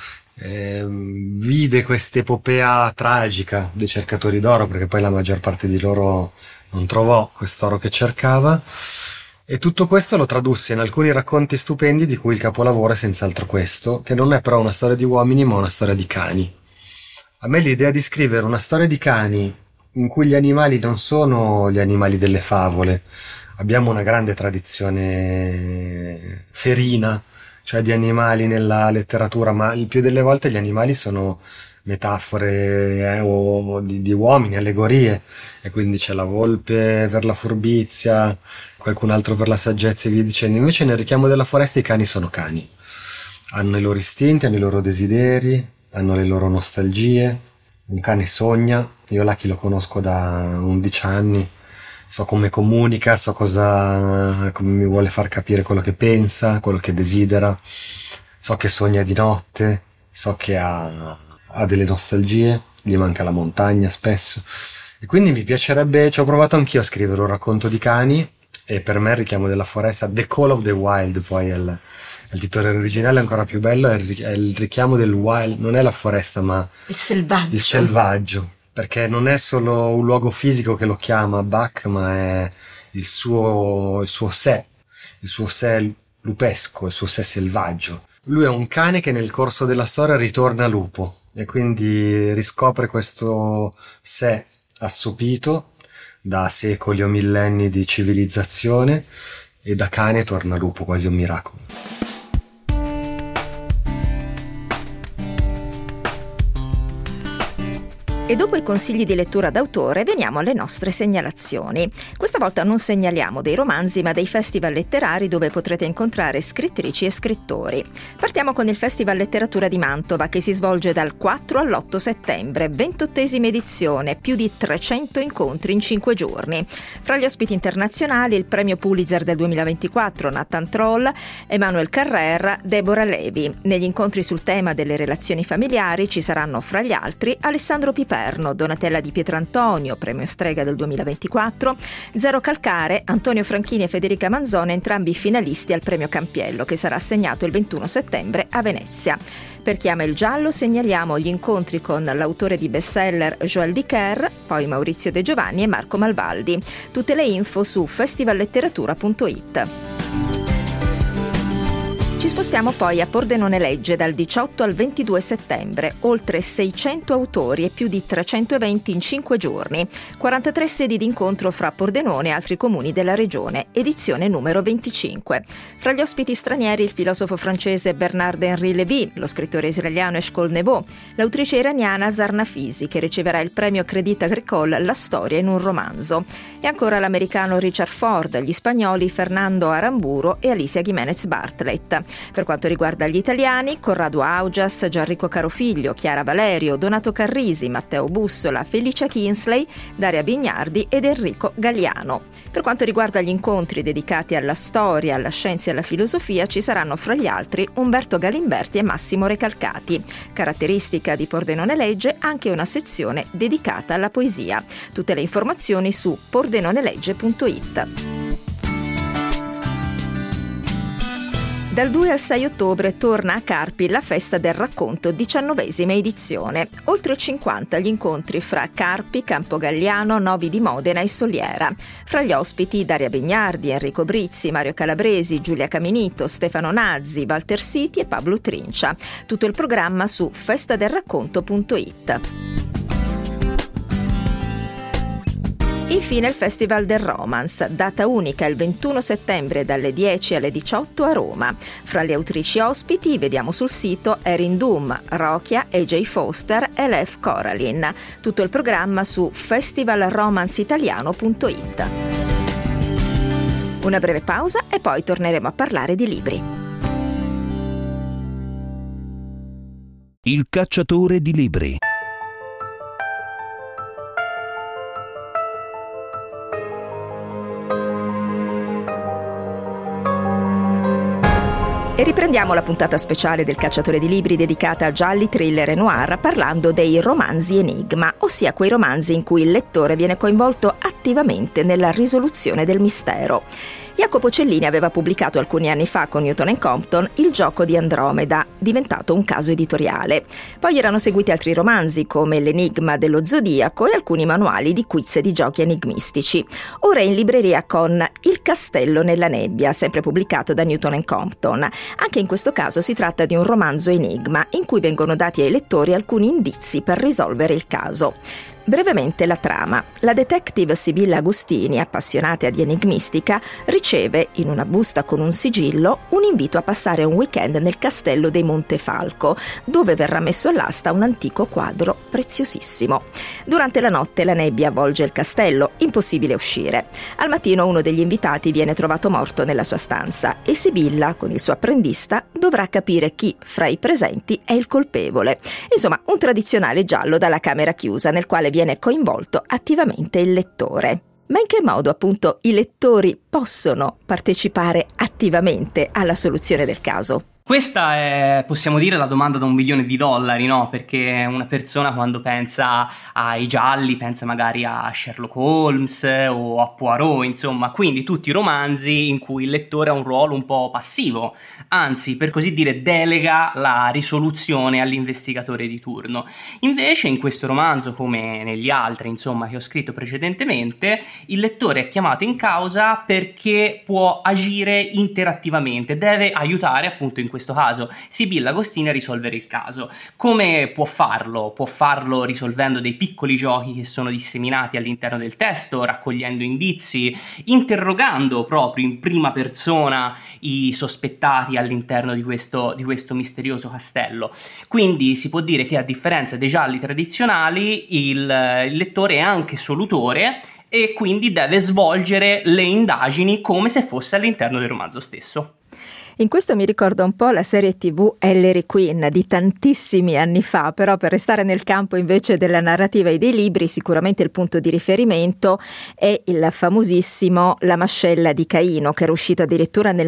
H: vide questa epopea tragica dei cercatori d'oro, perché poi la maggior parte di loro non trovò quest'oro che cercava. E tutto questo lo tradusse in alcuni racconti stupendi, di cui il capolavoro è senz'altro questo, che non è però una storia di uomini ma una storia di cani. A me l'idea di scrivere una storia di cani in cui gli animali non sono gli animali delle favole. Abbiamo una grande tradizione ferina, cioè di animali nella letteratura, ma il più delle volte gli animali sono metafore o di uomini, allegorie, e quindi c'è la volpe per la furbizia, qualcun altro per la saggezza e via dicendo. Invece nel richiamo della foresta i cani sono cani, hanno i loro istinti, hanno i loro desideri, hanno le loro nostalgie. Un cane sogna, io Lucky lo conosco da 11 anni, so come comunica, so come mi vuole far capire quello che pensa, quello che desidera, so che sogna di notte, so che ha delle nostalgie, gli manca la montagna spesso, e quindi mi piacerebbe, ci ho provato anch'io a scrivere un racconto di cani, e per me il richiamo della foresta, The Call of the Wild, poi è il titolo originale, è ancora più bello, è il richiamo del wild, non è la foresta ma
B: il
H: selvaggio, perché non è solo un luogo fisico che lo chiama Buck, ma è il suo sé lupesco, il suo sé selvaggio. Lui è un cane che nel corso della storia ritorna lupo, e quindi riscopre questo sé assopito da secoli o millenni di civilizzazione, e da cane torna lupo, quasi un miracolo.
B: E dopo i consigli di lettura d'autore veniamo alle nostre segnalazioni. Questa volta non segnaliamo dei romanzi ma dei festival letterari dove potrete incontrare scrittrici e scrittori. Partiamo con il Festival Letteratura di Mantova, che si svolge dal 4 all'8 settembre, 28esima edizione, più di 300 incontri in 5 giorni. Fra gli ospiti internazionali il premio Pulitzer del 2024 Nathan Troll, Emmanuel Carrère, Deborah Levi. Negli incontri sul tema delle relazioni familiari ci saranno fra gli altri Alessandro Piperno, Donatella Di Pietrantonio, premio Strega del 2024, Zero Calcare, Antonio Franchini e Federica Manzone, entrambi finalisti al premio Campiello, che sarà assegnato il 21 settembre a Venezia. Per chi ama il giallo segnaliamo gli incontri con l'autore di bestseller Joël Dicker, poi Maurizio De Giovanni e Marco Malvaldi. Tutte le info su festivalletteratura.it. Ci spostiamo poi a Pordenone Legge dal 18 al 22 settembre, oltre 600 autori e più di 300 eventi in 5 giorni, 43 sedi d'incontro fra Pordenone e altri comuni della regione, edizione numero 25. Fra gli ospiti stranieri il filosofo francese Bernard-Henri Lévy, lo scrittore israeliano Eshkol Nevo, l'autrice iraniana Zarna Fisi, che riceverà il premio Crédit Agricole La storia in un romanzo, e ancora l'americano Richard Ford, gli spagnoli Fernando Aramburo e Alicia Giménez Bartlett. Per quanto riguarda gli italiani, Corrado Augias, Gianrico Carofiglio, Chiara Valerio, Donato Carrisi, Matteo Bussola, Felicia Kinsley, Daria Bignardi ed Enrico Galliano. Per quanto riguarda gli incontri dedicati alla storia, alla scienza e alla filosofia, ci saranno fra gli altri Umberto Galimberti e Massimo Recalcati. Caratteristica di Pordenone Legge anche una sezione dedicata alla poesia. Tutte le informazioni su pordenonelegge.it. Dal 2 al 6 ottobre torna a Carpi la Festa del Racconto, 19ª edizione. Oltre 50 gli incontri fra Carpi, Campogalliano, Novi di Modena e Soliera. Fra gli ospiti Daria Begnardi, Enrico Brizzi, Mario Calabresi, Giulia Caminito, Stefano Nazzi, Walter Siti e Pablo Trincia. Tutto il programma su festadelracconto.it. Infine il Festival del Romance, data unica il 21 settembre dalle 10 alle 18 a Roma. Fra le autrici ospiti vediamo sul sito Erin Doom, Rokia, AJ Foster e Lev Coralin. Tutto il programma su festivalromanceitaliano.it. Una breve pausa e poi torneremo a parlare di libri.
A: Il cacciatore di libri.
B: E riprendiamo la puntata speciale del Cacciatore di Libri dedicata a gialli, thriller e noir parlando dei romanzi enigma, ossia quei romanzi in cui il lettore viene coinvolto attivamente nella risoluzione del mistero. Jacopo Cellini aveva pubblicato alcuni anni fa con Newton & Compton Il gioco di Andromeda, diventato un caso editoriale. Poi erano seguiti altri romanzi come L'enigma dello zodiaco e alcuni manuali di quiz e di giochi enigmistici. Ora è in libreria con Il castello nella nebbia, sempre pubblicato da Newton & Compton. Anche in questo caso si tratta di un romanzo enigma in cui vengono dati ai lettori alcuni indizi per risolvere il caso. Brevemente la trama. La detective Sibilla Agostini, appassionata di enigmistica, riceve, in una busta con un sigillo, un invito a passare un weekend nel castello dei Montefalco, dove verrà messo all'asta un antico quadro preziosissimo. Durante la notte la nebbia avvolge il castello, impossibile uscire. Al mattino uno degli invitati viene trovato morto nella sua stanza e Sibilla, con il suo apprendista, dovrà capire chi fra i presenti è il colpevole. Insomma, un tradizionale giallo dalla camera chiusa nel quale viene coinvolto attivamente il lettore. Ma in che modo, appunto, i lettori possono partecipare attivamente alla soluzione del caso?
I: Questa è, possiamo dire, la domanda da $1 milione, no? Perché una persona quando pensa ai gialli pensa magari a Sherlock Holmes o a Poirot, insomma, quindi tutti i romanzi in cui il lettore ha un ruolo un po' passivo, anzi, per così dire, delega la risoluzione all'investigatore di turno. Invece in questo romanzo, come negli altri, insomma, che ho scritto precedentemente, il lettore è chiamato in causa perché può agire interattivamente, deve aiutare, appunto, in questo caso Sibilla Agostini a risolvere il caso. Come può farlo? Può farlo risolvendo dei piccoli giochi che sono disseminati all'interno del testo, raccogliendo indizi, interrogando proprio in prima persona i sospettati all'interno di questo misterioso castello. Quindi si può dire che, a differenza dei gialli tradizionali, il lettore è anche solutore e quindi deve svolgere le indagini come se fosse all'interno del romanzo stesso.
B: In questo mi ricorda un po' la serie TV Ellery Queen di tantissimi anni fa, però per restare nel campo invece della narrativa e dei libri, sicuramente il punto di riferimento è il famosissimo La mascella di Caino, che era uscito addirittura nel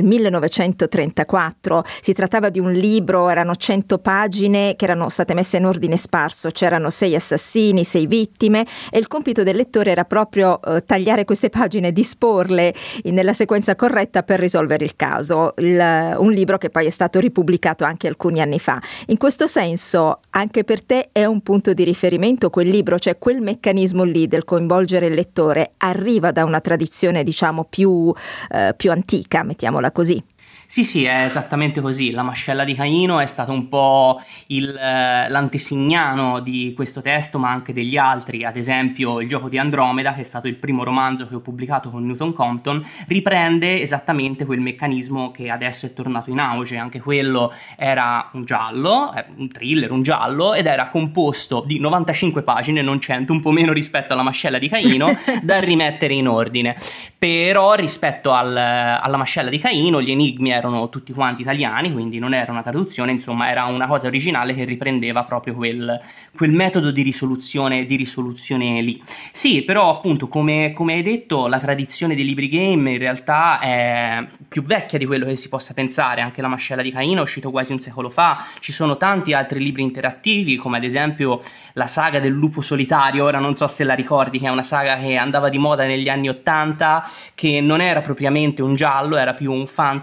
B: 1934. Si trattava di un libro, erano 100 pagine che erano state messe in ordine sparso, c'erano 6 assassini, 6 vittime e il compito del lettore era proprio tagliare queste pagine, disporle nella sequenza corretta per risolvere il caso. Un libro che poi è stato ripubblicato anche alcuni anni fa. In questo senso anche per te è un punto di riferimento quel libro, cioè quel meccanismo lì del coinvolgere il lettore arriva da una tradizione diciamo più antica, mettiamola così.
I: Sì, è esattamente così. La mascella di Caino è stato un po' l'antesignano di questo testo, ma anche degli altri. Ad esempio Il gioco di Andromeda, che è stato il primo romanzo che ho pubblicato con Newton Compton, riprende esattamente quel meccanismo che adesso è tornato in auge. Anche quello era un giallo, un thriller, un giallo, ed era composto di 95 pagine, non 100, un po' meno rispetto alla mascella di Caino, da rimettere in ordine. Però rispetto alla mascella di Caino gli enigmi erano tutti quanti italiani, quindi non era una traduzione, insomma era una cosa originale che riprendeva proprio quel metodo di risoluzione lì. Sì, però appunto come hai detto, la tradizione dei libri game in realtà è più vecchia di quello che si possa pensare. Anche La mascella di Caino è uscito quasi un secolo fa, ci sono tanti altri libri interattivi, come ad esempio la saga del lupo solitario. Ora non so se la ricordi, che è una saga che andava di moda negli anni '80, che non era propriamente un giallo, era più un fantasy, però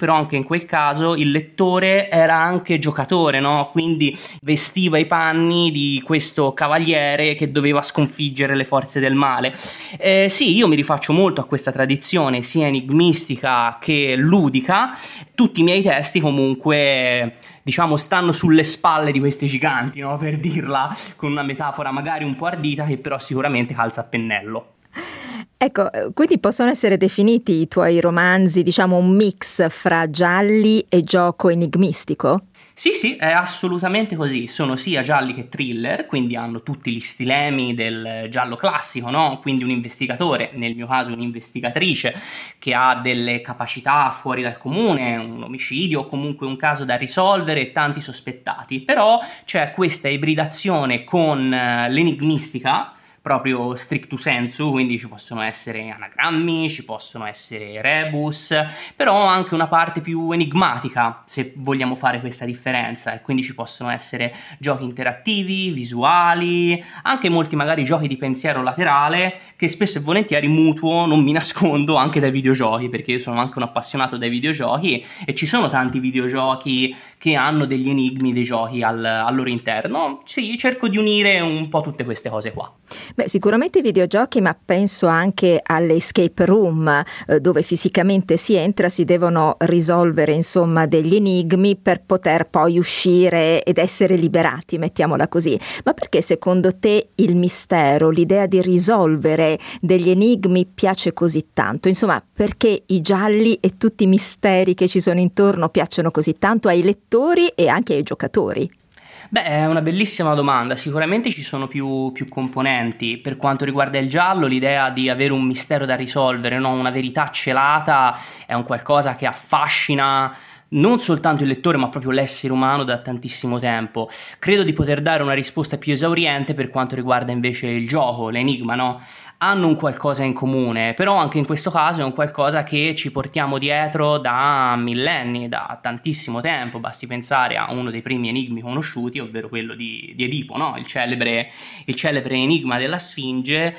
I: però anche in quel caso il lettore era anche giocatore, no? Quindi vestiva i panni di questo cavaliere che doveva sconfiggere le forze del male. Sì, io mi rifaccio molto a questa tradizione sia enigmistica che ludica. Tutti i miei testi comunque, diciamo, stanno sulle spalle di questi giganti, no? Per dirla con una metafora magari un po' ardita, che però sicuramente calza a pennello.
B: Ecco, quindi possono essere definiti i tuoi romanzi, diciamo, un mix fra gialli e gioco enigmistico?
I: Sì, è assolutamente così. Sono sia gialli che thriller, quindi hanno tutti gli stilemi del giallo classico, no? Quindi un investigatore, nel mio caso un'investigatrice, che ha delle capacità fuori dal comune, un omicidio o comunque un caso da risolvere e tanti sospettati. Però c'è questa ibridazione con l'enigmistica, proprio strictu sensu, quindi ci possono essere anagrammi, ci possono essere rebus, però anche una parte più enigmatica, se vogliamo fare questa differenza, e quindi ci possono essere giochi interattivi, visuali, anche molti magari giochi di pensiero laterale, che spesso e volentieri mutuo, non mi nascondo, anche dai videogiochi, perché io sono anche un appassionato dai videogiochi e ci sono tanti videogiochi che hanno degli enigmi dei giochi al loro interno. Sì, cerco di unire un po' tutte queste cose qua.
B: Beh, sicuramente i videogiochi, ma penso anche alle escape room, dove fisicamente si entra, si devono risolvere insomma degli enigmi per poter poi uscire ed essere liberati, mettiamola così. Ma perché secondo te il mistero, l'idea di risolvere degli enigmi piace così tanto? Insomma, perché i gialli e tutti i misteri che ci sono intorno piacciono così tanto ai lettori e anche ai giocatori?
I: Beh, è una bellissima domanda. Sicuramente ci sono più componenti. Per quanto riguarda il giallo, l'idea di avere un mistero da risolvere, no? Una verità celata, è un qualcosa che affascina non soltanto il lettore, ma proprio l'essere umano da tantissimo tempo. Credo di poter dare una risposta più esauriente per quanto riguarda invece il gioco, l'enigma, no? Hanno un qualcosa in comune, però anche in questo caso è un qualcosa che ci portiamo dietro da millenni, da tantissimo tempo. Basti pensare a uno dei primi enigmi conosciuti, ovvero quello di Edipo, no? Il celebre enigma della Sfinge.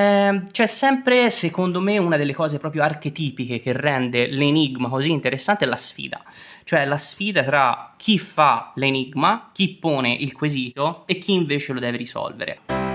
I: C'è sempre, secondo me, una delle cose proprio archetipiche che rende l'enigma così interessante è la sfida. Cioè la sfida tra chi fa l'enigma, chi pone il quesito e chi invece lo deve risolvere.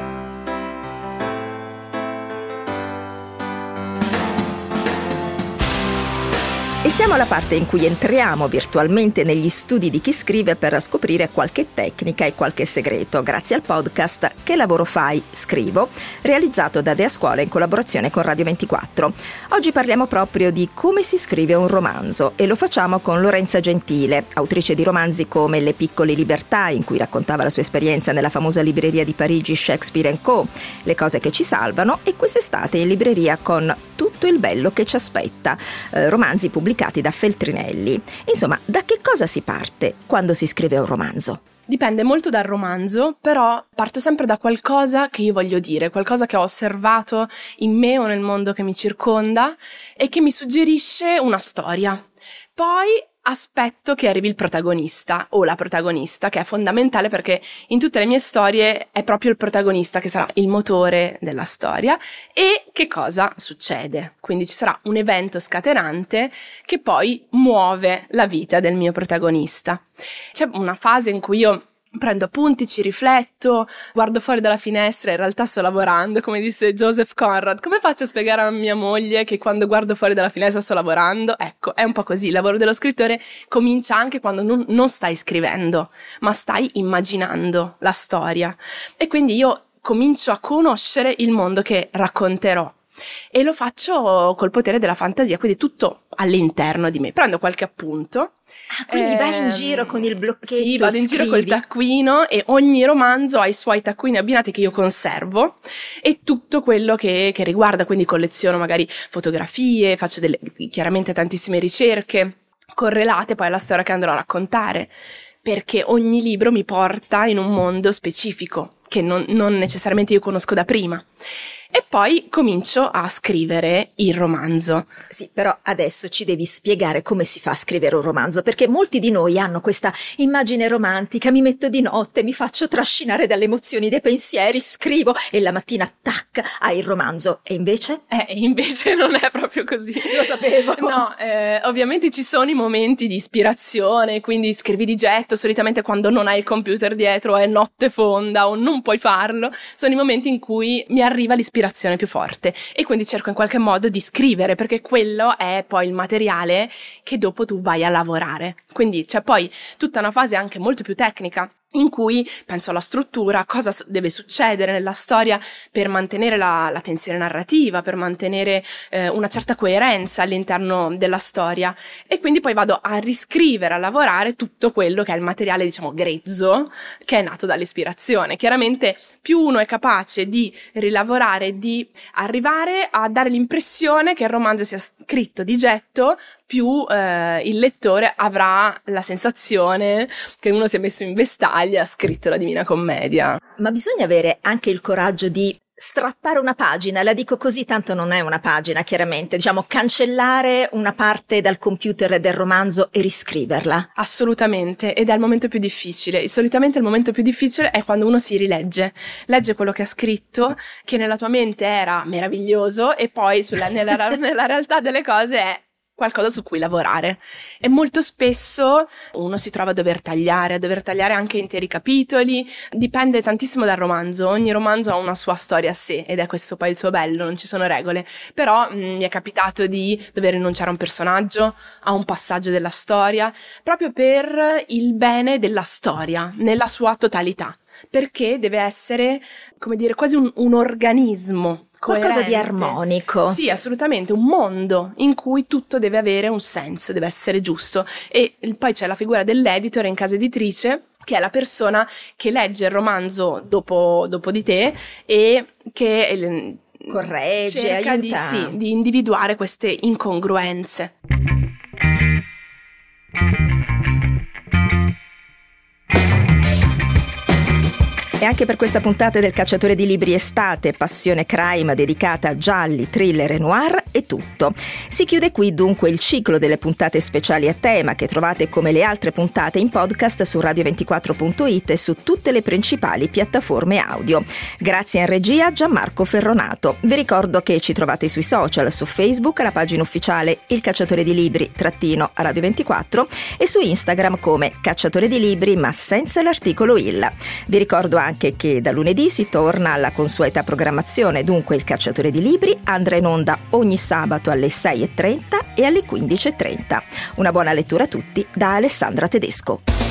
B: E siamo alla parte in cui entriamo virtualmente negli studi di chi scrive per scoprire qualche tecnica e qualche segreto, grazie al podcast Che lavoro fai? Scrivo, realizzato da Dea Scuola in collaborazione con Radio 24. Oggi parliamo proprio di come si scrive un romanzo e lo facciamo con Lorenza Gentile, autrice di romanzi come Le piccole libertà, in cui raccontava la sua esperienza nella famosa libreria di Parigi Shakespeare & Co., Le cose che ci salvano, e quest'estate in libreria con Tutto il bello che ci aspetta, romanzi pubblicati da Feltrinelli. Insomma, da che cosa si parte quando si scrive un romanzo?
J: Dipende molto dal romanzo, però parto sempre da qualcosa che io voglio dire, qualcosa che ho osservato in me o nel mondo che mi circonda e che mi suggerisce una storia. Poi aspetto che arrivi il protagonista o la protagonista, che è fondamentale perché in tutte le mie storie è proprio il protagonista che sarà il motore della storia. E che cosa succede? Quindi ci sarà un evento scatenante che poi muove la vita del mio protagonista. C'è una fase in cui io prendo appunti, ci rifletto, guardo fuori dalla finestra, in realtà sto lavorando, come disse Joseph Conrad. Come faccio a spiegare a mia moglie che quando guardo fuori dalla finestra sto lavorando? Ecco, è un po' così. Il lavoro dello scrittore comincia anche quando non stai scrivendo, ma stai immaginando la storia. E quindi io comincio a conoscere il mondo che racconterò. E lo faccio col potere della fantasia, quindi tutto all'interno di me. Prendo qualche appunto.
B: Quindi vai in giro con il blocchetto?
J: Sì, vado in giro col taccuino e ogni romanzo ha i suoi taccuini abbinati che io conservo e tutto quello che riguarda, quindi colleziono magari fotografie, faccio chiaramente tantissime ricerche correlate poi alla storia che andrò a raccontare, perché ogni libro mi porta in un mondo specifico che non necessariamente io conosco da prima. E poi comincio a scrivere il romanzo.
B: Sì, però adesso ci devi spiegare come si fa a scrivere un romanzo, perché molti di noi hanno questa immagine romantica: mi metto di notte, mi faccio trascinare dalle emozioni, dai pensieri, scrivo e la mattina tac, hai il romanzo. E invece?
J: Invece non è proprio così.
B: Lo sapevo.
J: No, ovviamente ci sono i momenti di ispirazione, quindi scrivi di getto, solitamente quando non hai il computer dietro, è notte fonda o non puoi farlo, sono i momenti in cui mi arriva l'ispirazione più forte e quindi cerco in qualche modo di scrivere, perché quello è poi il materiale che dopo tu vai a lavorare. Quindi c'è poi tutta una fase anche molto più tecnica, in cui penso alla struttura, cosa deve succedere nella storia per mantenere la tensione narrativa, per mantenere una certa coerenza all'interno della storia, e quindi poi vado a riscrivere, a lavorare tutto quello che è il materiale, diciamo, grezzo, che è nato dall'ispirazione. Chiaramente più uno è capace di rilavorare, di arrivare a dare l'impressione che il romanzo sia scritto di getto, più il lettore avrà la sensazione che uno si è messo in vestaglia e ha scritto la Divina Commedia.
B: Ma bisogna avere anche il coraggio di strappare una pagina, la dico così, tanto non è una pagina, chiaramente, diciamo, cancellare una parte dal computer del romanzo e riscriverla.
J: Assolutamente, ed è il momento più difficile. E solitamente il momento più difficile è quando uno si rilegge, legge quello che ha scritto, che nella tua mente era meraviglioso, e poi nella realtà delle cose è qualcosa su cui lavorare. E molto spesso uno si trova a dover tagliare anche interi capitoli. Dipende tantissimo dal romanzo, ogni romanzo ha una sua storia a sé ed è questo poi il suo bello, non ci sono regole. Però mi è capitato di dover rinunciare a un personaggio, a un passaggio della storia, proprio per il bene della storia nella sua totalità, perché deve essere, come dire, quasi un organismo
B: qualcosa
J: coerente.
B: Di armonico.
J: Sì, assolutamente, un mondo in cui tutto deve avere un senso, deve essere giusto. E poi c'è la figura dell'editore in casa editrice, che è la persona che legge il romanzo dopo di te e che
B: corregge,
J: cerca
B: aiuta.
J: di individuare queste incongruenze.
B: E anche per questa puntata del Cacciatore di Libri Estate, passione crime dedicata a gialli, thriller e noir, è tutto. Si chiude qui dunque il ciclo delle puntate speciali a tema, che trovate come le altre puntate in podcast su radio24.it e su tutte le principali piattaforme audio. Grazie in regia Gianmarco Ferronato. Vi ricordo che ci trovate sui social, su Facebook, la pagina ufficiale Il Cacciatore di Libri _Radio24 e su Instagram come Cacciatore di Libri ma senza l'articolo il. Vi ricordo anche che da lunedì si torna alla consueta programmazione, dunque Il Cacciatore di Libri andrà in onda ogni sabato alle 6:30 e alle 15:30. Una buona lettura a tutti da Alessandra Tedesco.